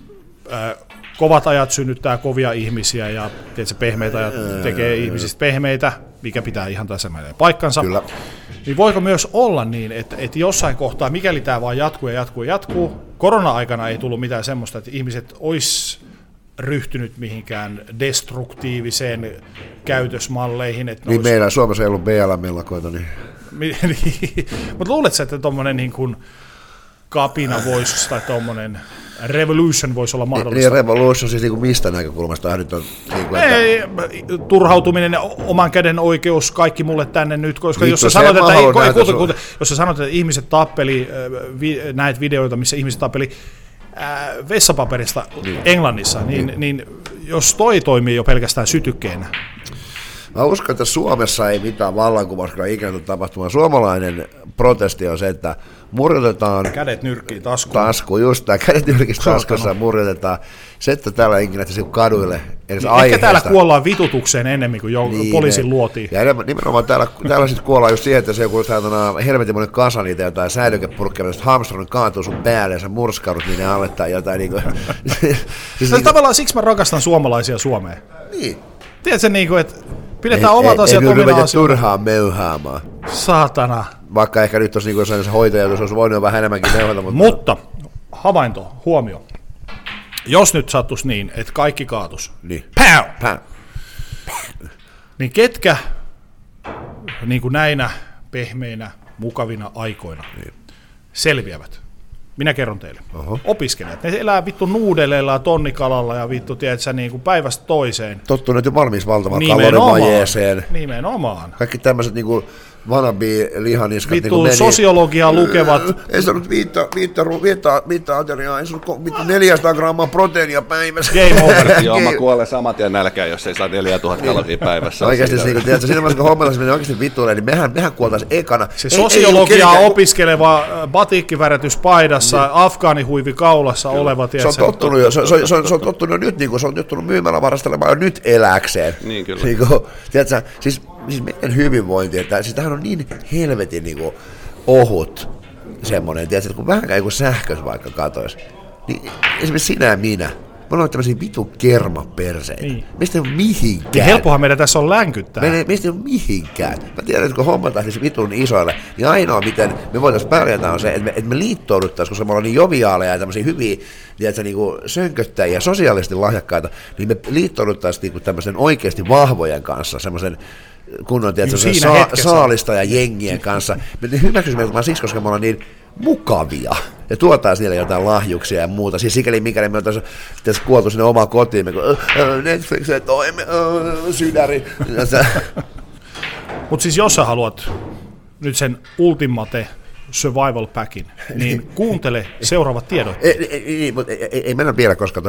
kovat ajat synnyttää kovia ihmisiä ja tiedätkö, pehmeitä ajat tekee ihmisistä pehmeitä, mikä pitää ihan täsmälleen paikkansa, kyllä. Niin voiko myös olla niin, että jossain kohtaa, mikäli tämä vaan jatkuu, korona-aikana ei tullut mitään semmoista, että ihmiset olisi ryhtynyt mihinkään destruktiiviseen käytösmalleihin. Että niin meillä Suomessa ei ollut BLM-mellakoita. Niin. Mutta luuletko, että tuommoinen niin kuin kapina voisi, tai tuommoinen revolution voisi olla mahdollista? Niin revolution siis niin kuin mistä näkökulmasta? Nyt on, niin kuin, että turhautuminen, oman käden oikeus, kaikki mulle tänne nyt, koska jos sä sanot, että ihmiset tappeli, näet videoita, missä ihmiset tappeli vessapaperista Englannissa, niin jos toi toimii jo pelkästään sytykkeenä. Mä uskon, että Suomessa ei mitään vallankumousta ikinä tule tapahtumaan. Suomalainen protesti on se, että murjotetaan kädet nyrkkiin taskuun, just tämä kädet nyrkkiin taskussa murjotetaan. Se, että täällä ei ikinä kaduille edes niin aiheesta. Ehkä täällä kuollaan vitutukseen ennemmin kuin poliisin luotiin. Ja nimenomaan täällä sitten kuollaan just siihen, että se joku helvetimoinen kasa niitä jotain säilykepurkkeja, että hamstron kaatuu sun päälle ja sä murskaudut niiden alle tai jotain. Niin kuin. Siis tavallaan siksi mä rakastan suomalaisia Suomeen. Niin. Tiedätkö, niin kuin, että pidetään omat asiat omina asioita. Ei turhaan möyhäämään. Saatana. Vaikka ehkä nyt olisi niin se hoitaja, jos olisi voinut vähän enemmänkin möyhätä. Mutta havainto, huomio. Jos nyt sattuisi niin, että kaikki kaatus. Niin. Pow! Niin ketkä niin kuin näinä pehmeinä, mukavina aikoina selviävät? Minä kerron teille. Opiskelijat. Ne elää vittu nuudeleilla ja tonnikalalla ja vittu, tiedätkö, niin kuin päivästä toiseen. Tottuneet jo valmis valtavaan kalorivajeeseen. Nimenomaan. Kaikki tämmöiset niinku wannabe-lihaniskat. Vittu niin sosiologiaa lukevat. Ei saanut viittä ateriaa, ei saanut 400 grammaa proteiinia päivässä. Game over. Joo, mä kuolen saman tien nälkään, jos ei saa 4000 kaloria päivässä. Oikeasti, niin, tiedätkö, siinä vaiheessa kun hommalla menee oikeasti vittuille, niin mehän kuoltaisiin ekana. Se sosiologiaa opiskeleva batikkivärätys paidassa, afgaanihuivi kaulassa oleva. Tiedätkö, se on tottunut jo nyt, niin kuin se on tottunut myymällä varastelemaan jo nyt eläkseen. Niin kyllä. Niin kuin, tiedätkö, siis meidän hyvinvointi, että siis tämähän on niin helvetin niin kuin ohut semmoinen, tiedätkö, että kun vähänkään joku sähkös vaikka katoisi, niin esimerkiksi sinä ja minä, me ollaan tämmöisiä vitun kermaperseitä. Niin. Meistä ei ole mihinkään. Niin helppohan meidän tässä on länkyttää. Meistä ei ole mihinkään. Mä tiedän, että kun hommataan siis vitun isoille, niin ainoa miten me voitaisiin pärjätä on se, että me liittouduttaisiin, koska me ollaan niin joviaaleja ja tämmöisiä hyviä, tiedätkö, niin kuin sönköttäjiä, sosiaalisesti lahjakkaita, niin me liittouduttaisiin niin tämmöisen oikeasti vahvojen kanssa, semmoisen kunnon saalista ja jengien kanssa. Me hyväksyisimme meitä vaan siksi, koska me ollaan niin mukavia. Ja tuotaan siellä jotain lahjuksia ja muuta. Siis sikäli mikäli me oltaisiin kuoltu sinne omaan kotiin, me Netflix, sydäri. Mutta siis jos sä haluat nyt sen ultimate survival packin, niin kuuntele seuraavat tiedot. Ei mennä vielä, koska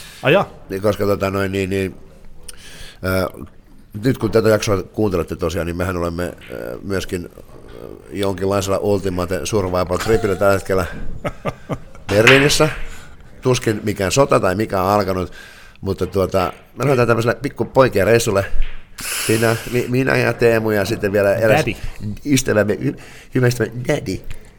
nyt kun tätä jaksoa kuuntelette tosiaan, niin mehän olemme myöskin jonkinlaisella ultimate survival tripillä tällä hetkellä Berliinissä. Tuskin mikään sota tai mikään alkanut, mutta me lähdetään tämmöiselle pikkupoikien reissulle. Minä ja Teemu ja sitten vielä eräs ystävämme, hyvä ystävä Daddy.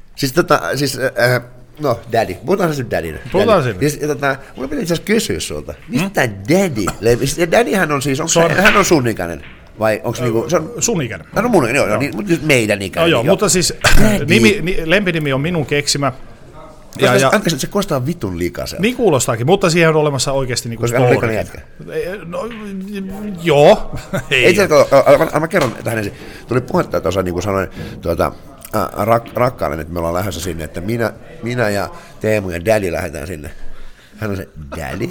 Daddy. Puhutaan se nyt Daddyna. Puhutaan sinne. Mulla piti itse asiassa kysyä sulta. Mistä Daddy? Daddyhän on siis, hän on sun ikäinen? Vai onko niinku sun ikäinen? Hän on mun ikäinen, joo, niin, mutta meidän ikäinen. Joo, mutta siis lempinimi on minun keksimä. Anteeksi, se kuulostaa vitun likaselta. Niin kuulostaakin, mutta siihen on olemassa oikeasti niinku story. Koska hän on jätkä. Joo. Ei. Mä kerron tähän ensin. Tuli puhetta, että osa niin kuin sanoin rakkaalle, että me ollaan lähdössä sinne, että minä ja Teemu ja Daddy lähdetään sinne. Hän on se, Daddy?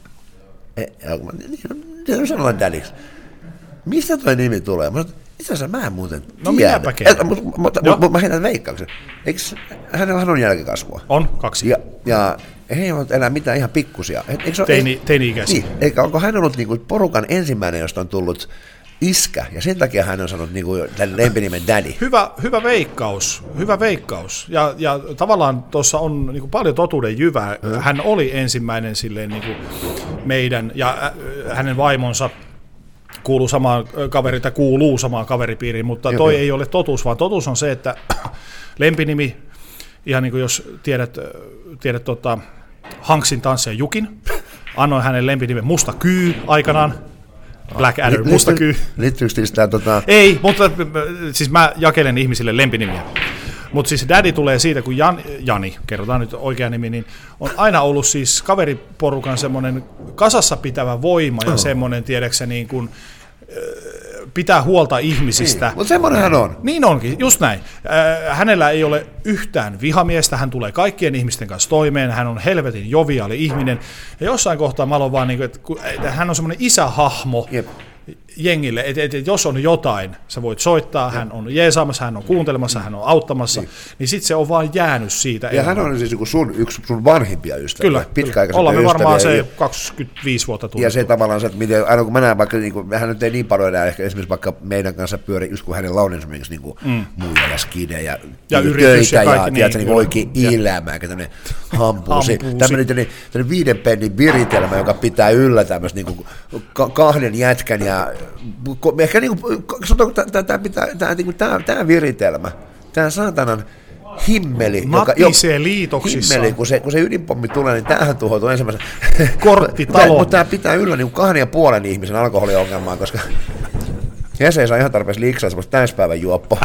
Sanotaan Daddyksi. Mistä toi nimi tulee? Itse asiassa mä en muuten tiedä. No minäpä kerron. Mä heitän veikkauksen. Hän on jälkikasvua. On, 2. Ja ei ole enää mitään ihan pikkusia. Teini-ikäisiä. Niin, eikä onko hän ollut niinku porukan ensimmäinen, josta on tullut iskä, ja sen takia hän on sanonut niinku tämän lempinimen daddy. Hyvä veikkaus. Ja tavallaan tuossa on niinku paljon totuuden jyvää. Hän oli ensimmäinen silleen niinku meidän, ja hänen vaimonsa kuuluu samaan kaveripiiriin, mutta toi ei ole totuus, vaan totuus on se, että lempinimi, ihan niin kuin jos tiedät Hanksin tanssija Jukin, annoin hänen lempinimen Musta Kyy aikanaan, Blackadder, Musta Kyy. Liittyykö siis tämä Ei, mutta siis mä jakelen ihmisille lempinimiä. Mutta siis daddy tulee siitä, kun Jani, kerrotaan nyt oikea nimi, niin on aina ollut siis kaveriporukan semmoinen kasassa pitävä voima ja semmoinen, tiedäksä, niin kuin pitää huolta ihmisistä. Niin, mutta semmoinen hän on. Niin onkin, just näin. Hänellä ei ole yhtään vihamiestä, hän tulee kaikkien ihmisten kanssa toimeen, hän on helvetin joviaali ihminen. Ja jossain kohtaa mä aloin vaan, niin kuin, että hän on semmoinen isähahmo. Jep. Jengille, että jos on jotain, sä voit soittaa, hän on jeesaamassa, hän on kuuntelemassa, hän on auttamassa, niin sitten se on vaan jäänyt siitä. Ja hän on siis yksi sun vanhimpia ystäviä. Kyllä, ollaan me varmaan se 25 vuotta tullut. Ja se tavallaan se, että miten, aina kun mä näen vaikka, niin hän nyt ei niin paljon enää ehkä esimerkiksi vaikka meidän kanssa pyöri, just kun hänen launen esimerkiksi niin muija ja skide ja yritys töitä ja kaikki, ja niin oikein elämä, tämmöinen hampuusi, tämmöinen 5 pennin viritelmä, joka pitää yllä tämmöistä niin kahden jätkän ja ehkä niin kuin, tämä viritelmä, tämä saatanan himmeli, himmeli, kun se ydinpommi tulee, niin tämähän tuhoutuu ensimmäisenä. Korttitalo. Mutta tämä pitää yllä niin 2,5 ihmisen alkoholiongelmaa, koska Jesse ei saa ihan tarpeeksi liiksaa semmoista täyspäivän juoppoa.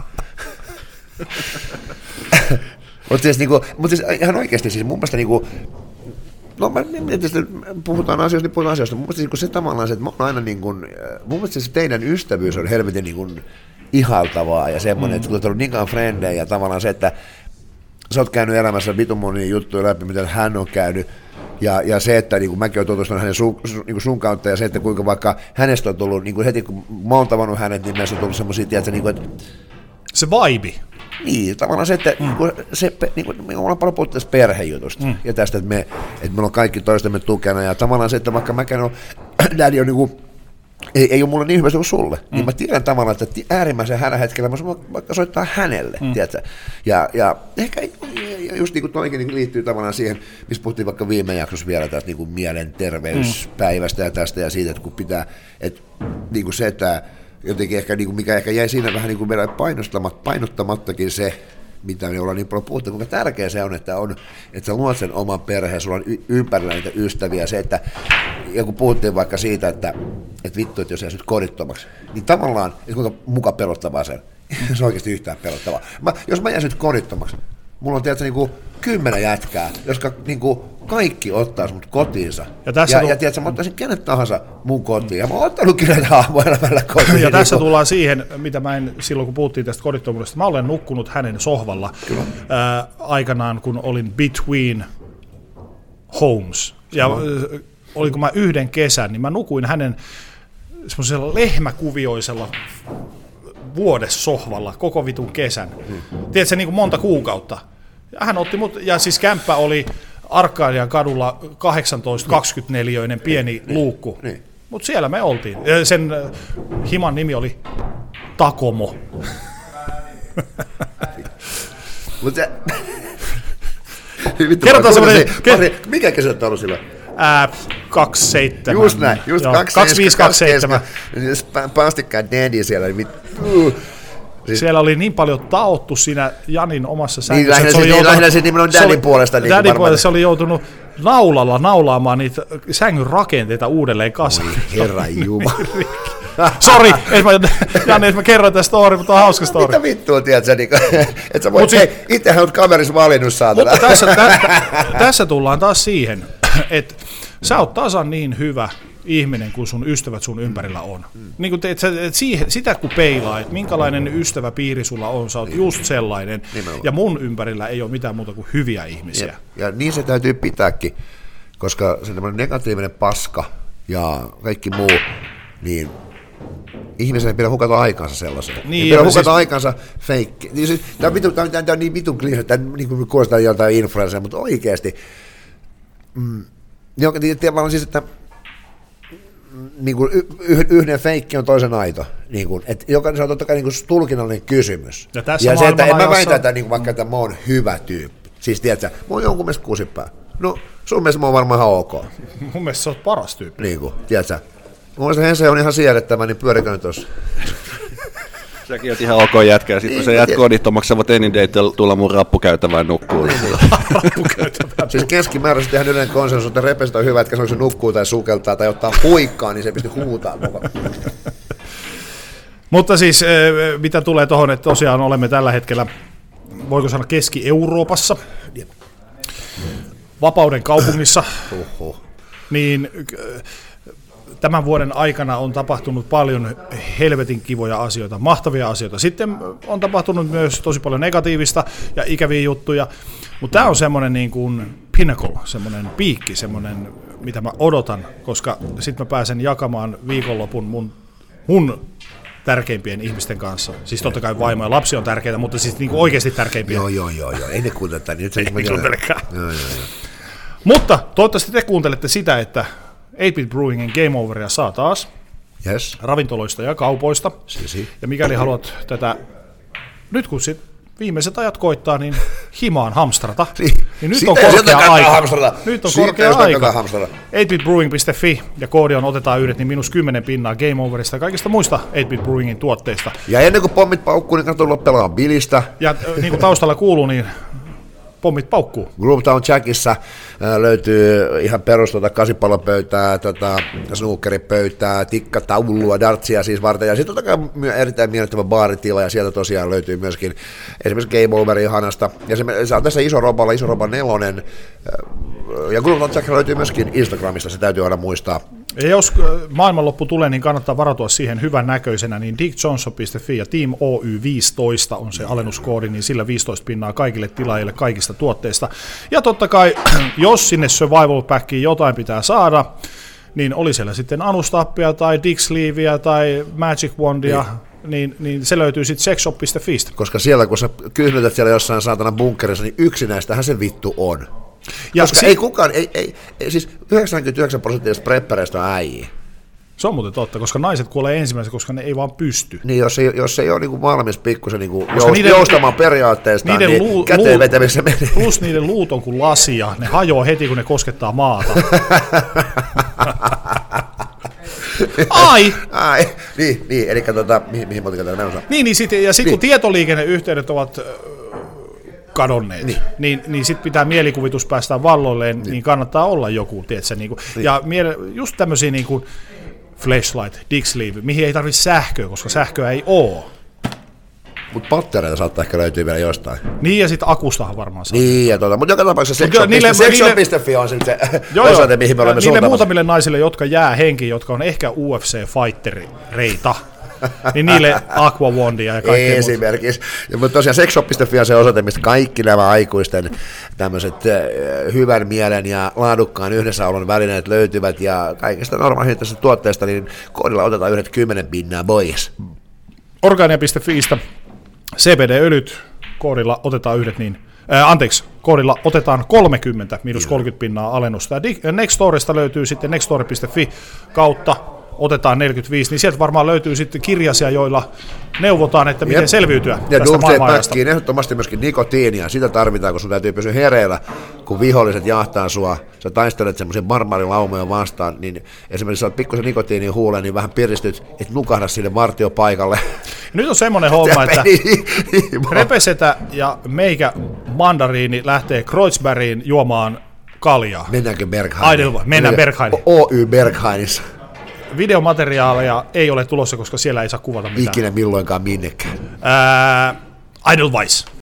Mutta siis ihan oikeasti, siis mun mielestä niinku, no puhutaan asioista, mun mielestä se tavallaan se, että mä oon aina niin kuin, mun mielestä se teidän ystävyys on helvetin niin kuin ihaltavaa ja semmoinen, että kun olet ollut niinkaan frendejä ja tavallaan se, että sä oot käynyt elämässä vitun monia juttuja läpi, mitä hän on käynyt ja se, että niin kuin mäkin oon tutustunut hänen sun kautta ja se, että kuinka vaikka hänestä on tullut, niin kuin heti kun mä oon tavannut hänet, niin meistä on tullut semmoisia, tiedätkö, niin kuin, että se vibe. Niin, tavallaan se, että me ollaan paljon puhuttu tästä perhejutusta ja tästä, että meillä on kaikki toistemme tukena ja tavallaan se, että vaikka mäkään on, daddy on niinku, ei ole mulle niin hyvä kuin sulle, niin mä tiedän tavallaan, että äärimmäisen hädän hetkellä mä vaikka soittaa hänelle, tiedätkö? Ja ehkä just niin kuin toikin niin liittyy tavallaan siihen, missä puhuttiin vaikka viime jaksossa vielä tästä niin mielenterveyspäivästä ja tästä ja siitä, että kun pitää, että niin kuin se, että jotenkin ehkä, niin kuin mikä ehkä jäi siinä vähän niin kuin vielä painottamattakin se, mitä me ollaan niin paljon puhuttu, kuinka tärkeää se on, että sä luot sen oman perheen, sulla on ympärillä niitä ystäviä, se, että, ja kun puhuttiin vaikka siitä, että vittu, että jos jäisi nyt kodittomaksi, niin tavallaan, että kuinka muka pelottavaa se on, se on oikeasti yhtään pelottavaa. Jos mä jäisin nyt kodittomaksi, mulla on tiedätkö, niin kuin 10 jätkää, jotka niin kuin kaikki ottaa mut kotiinsa. Ja tiedätkö, mä ottaisin kenet tahansa mun kotiin, ja mä oon ottanutkin näitä aamuelämällä kotiin. Ja tässä tullaan siihen, mitä mä en silloin, kun puhuttiin tästä kodittomuudesta, mä olen nukkunut hänen sohvalla aikanaan, kun olin between homes. Ja oliko mä yhden kesän, niin mä nukuin hänen semmoisella lehmäkuvioisella vuodessohvalla koko vitun kesän. Tiedätkö, niin kuin monta kuukautta. Ja hän otti mut, ja siis kämppä oli Arkadian kadulla 18-24-neliöinen pieni luukku. Mutta siellä me oltiin. Sen himan nimi oli Takomo. Kerrotaan semmoinen... Mikä kesä on ollut silloin? 27. Just näin, just 25-27. Pastikkaan dandy siellä. Siis siellä oli niin paljon taottu siinä Janin omassa sängyssä. Niin, lähinnä se nimenomaan Daddyn puolesta. Daddyn puolesta se oli joutunut naulalla naulaamaan niitä sängyn rakenteita uudelleen kasaan. Herran jumala. Sori, Janni, että mä kerron tästä story, mutta on hauska story. Mitä vittua, tiedätkö, että sä voit, itsehän olet kaverissa valinnut saatana. Mutta tässä tullaan taas siihen, että sä oot tasan niin hyvä ihminen, kun sun ystävät sun ympärillä on. Niin kun sitä kun peilaa, että minkälainen ystäväpiiri sulla on, sä oot just sellainen. Nimenomaan. Ja mun ympärillä ei ole mitään muuta kuin hyviä ihmisiä. Ja niin se täytyy pitääkin, koska se negatiivinen paska ja kaikki muu, niin ihmisen ei pidä hukata aikansa sellaiseen. Niin, ei pidä hukata aikansa feikki. Tämä on niin vitun kliisä, että niin kuulostaa jotain influenssia, mutta oikeasti Tavallaan siis, että niin kuin yhden feikki on toisen aito. Niin kuin, että se on totta kai niin kuin tulkinnallinen kysymys. Ja se, että en mä väitä, että niin kuin vaikka että mä oon hyvä tyyppi. Siis tiedätkö, mä oon jonkun mielestä kusipää. No sun mielestä mä oon varmaan ihan ok. Mun mielestä sä oot paras tyyppi. Niin kuin, tiedätkö. Mun mielestä Hense on ihan siedettävä, niin pyörikö nyt tossa. Säkin oot ihan ok jätkä, ja sitten kun sä jäät kodittomaksi, sä voit enin tulla mun rappukäytävään nukkuun. Siis keskimääräisesti ihan yleinen konsensus, että repesit on hyvä, että se nukkuu tai sukeltaa tai ottaa huikkaa, niin se pystyy huutaa. Mutta siis mitä tulee tuohon, että tosiaan olemme tällä hetkellä, voiko sanoa Keski-Euroopassa, Vapauden kaupungissa, niin tämän vuoden aikana on tapahtunut paljon helvetin kivoja asioita, mahtavia asioita. Sitten on tapahtunut myös tosi paljon negatiivista ja ikäviä juttuja, mutta tämä on semmoinen niin kuin pinnacle, semmoinen piikki, semmoinen mitä mä odotan, koska sitten mä pääsen jakamaan viikonlopun mun tärkeimpien ihmisten kanssa. Siis totta kai vaimo ja lapsi on tärkeitä, mutta siis niin kuin oikeasti tärkeimpiä. Joo. Ei ne kuuntele tätä. Ei kuuntelekaan. Mutta toivottavasti te kuuntelette sitä, että 8-Bit Brewingin Game Overia saa taas ravintoloista ja kaupoista. Ja mikäli haluat tätä, nyt kun viimeiset ajat koittaa, niin himaan hamstrata, niin nyt on korkea aika. Nyt on korkea aika. 8bitbrewing.fi ja koodi on otetaan yhdet, niin -10 Game Overista ja kaikista muista 8-Bit Brewingin tuotteista. Ja ennen kuin pommit paukkuu, niin kannattaa tulla pelaamaan bilistä. Ja niin kuin taustalla kuuluu, niin pommit paukkuu. Groovetown Jackissa löytyy ihan perustuota kasipallopöytää, snookeripöytää, tikkataulua, dartsia siis varten, ja sitten totta kai erittäin miellyttävä baaritila, ja sieltä tosiaan löytyy myöskin esimerkiksi Game Over ihanasta, ja se on tässä Iso Roba 4, ja Groovetown Jack löytyy myöskin Instagramista, se täytyy aina muistaa. Ja jos maailmanloppu tulee, niin kannattaa varautua siihen hyvän näköisenä, niin dickjohnson.fi ja Team Oy15 on se alennuskoodi, niin sillä 15 kaikille tilaajille kaikista tuotteista. Ja totta kai, jos sinne Survival Packiin jotain pitää saada, niin oli siellä sitten Anustappia tai Dick-sleeveä tai Magic Wandia, niin se löytyy sitten sexshop.fistä. Koska siellä, kun sä kyhnytät siellä jossain saatana bunkkerissa, niin yksi näistähän se vittu on. Ja koska ei kukaan, siis 99% preppareista on äijä. Se on muuten totta, koska naiset kuolee ensimmäisenä, koska ne ei vaan pysty. Niin, jos ei ole niin kuin valmis pikkusen niin joustamaan periaatteestaan, niin käteen vetämissä menee. Plus niiden luut on kuin lasia, ne hajoaa heti, kun ne koskettaa maata. Ai, niin, eli mihin me otin tätä menossa? Niin, sitten kun tietoliikenneyhteydet ovat kadonneet, niin sitten pitää mielikuvitus päästä valloilleen, niin kannattaa olla joku, tiedätkö, ja just tämmöisiä niin kuin flashlight, dick-sleeve, mihin ei tarvitse sähköä, koska sähköä ei ole. Mutta pattereita saattaa ehkä löytyä vielä jostain. Niin, ja sitten akustahan varmaan saa. Niin, mutta joka tapauksessa sexshop.fi on sitten se osoite, mihin me olemme suuntamassa. Niille muutamille naisille, jotka jää henkiin, jotka on ehkä UFC-fightereita, niin niille Aqua Wandia ja kaikkea muuta. Esimerkiksi. Mutta tosiaan sexshop.fi on se osoite, mistä kaikki nämä aikuisten tämmöiset hyvän mielen ja laadukkaan yhdessäolon välineet löytyvät, ja kaikista normaalihintaisista tuotteista, niin koodilla otetaan yhdet 10 boys. Organia.fiistä CBD-öljyt, koodilla otetaan yhdet, niin koodilla otetaan 30, -30 alennusta. Ja Nextoresta löytyy sitten nextore.fi kautta otetaan 45, niin sieltä varmaan löytyy sitten kirjasia, joilla neuvotaan, että miten selviytyä ja tästä maailmanajasta. Ja ehdottomasti myöskin nikotiinia, sitä tarvitaan, kun sun täytyy pysyä hereillä, kun viholliset jahtaa sua, sä taistelet semmoisen barbarilaumoja vastaan, niin esimerkiksi saat pikkusen nikotiinin huuleen, niin vähän piristyt, et nukahda sinne vartiopaikalle. Nyt on semmoinen homma, että Repesetä ja meikä mandariini lähtee Kreuzbergiin juomaan kaljaa. Mennäänkö Berghainiin? Mennään Berghainiin. Oy Berghainissa. Videomateriaaleja ei ole tulossa, koska siellä ei saa kuvata mitään. Ikinä milloinkaan minnekään. Edelweiss.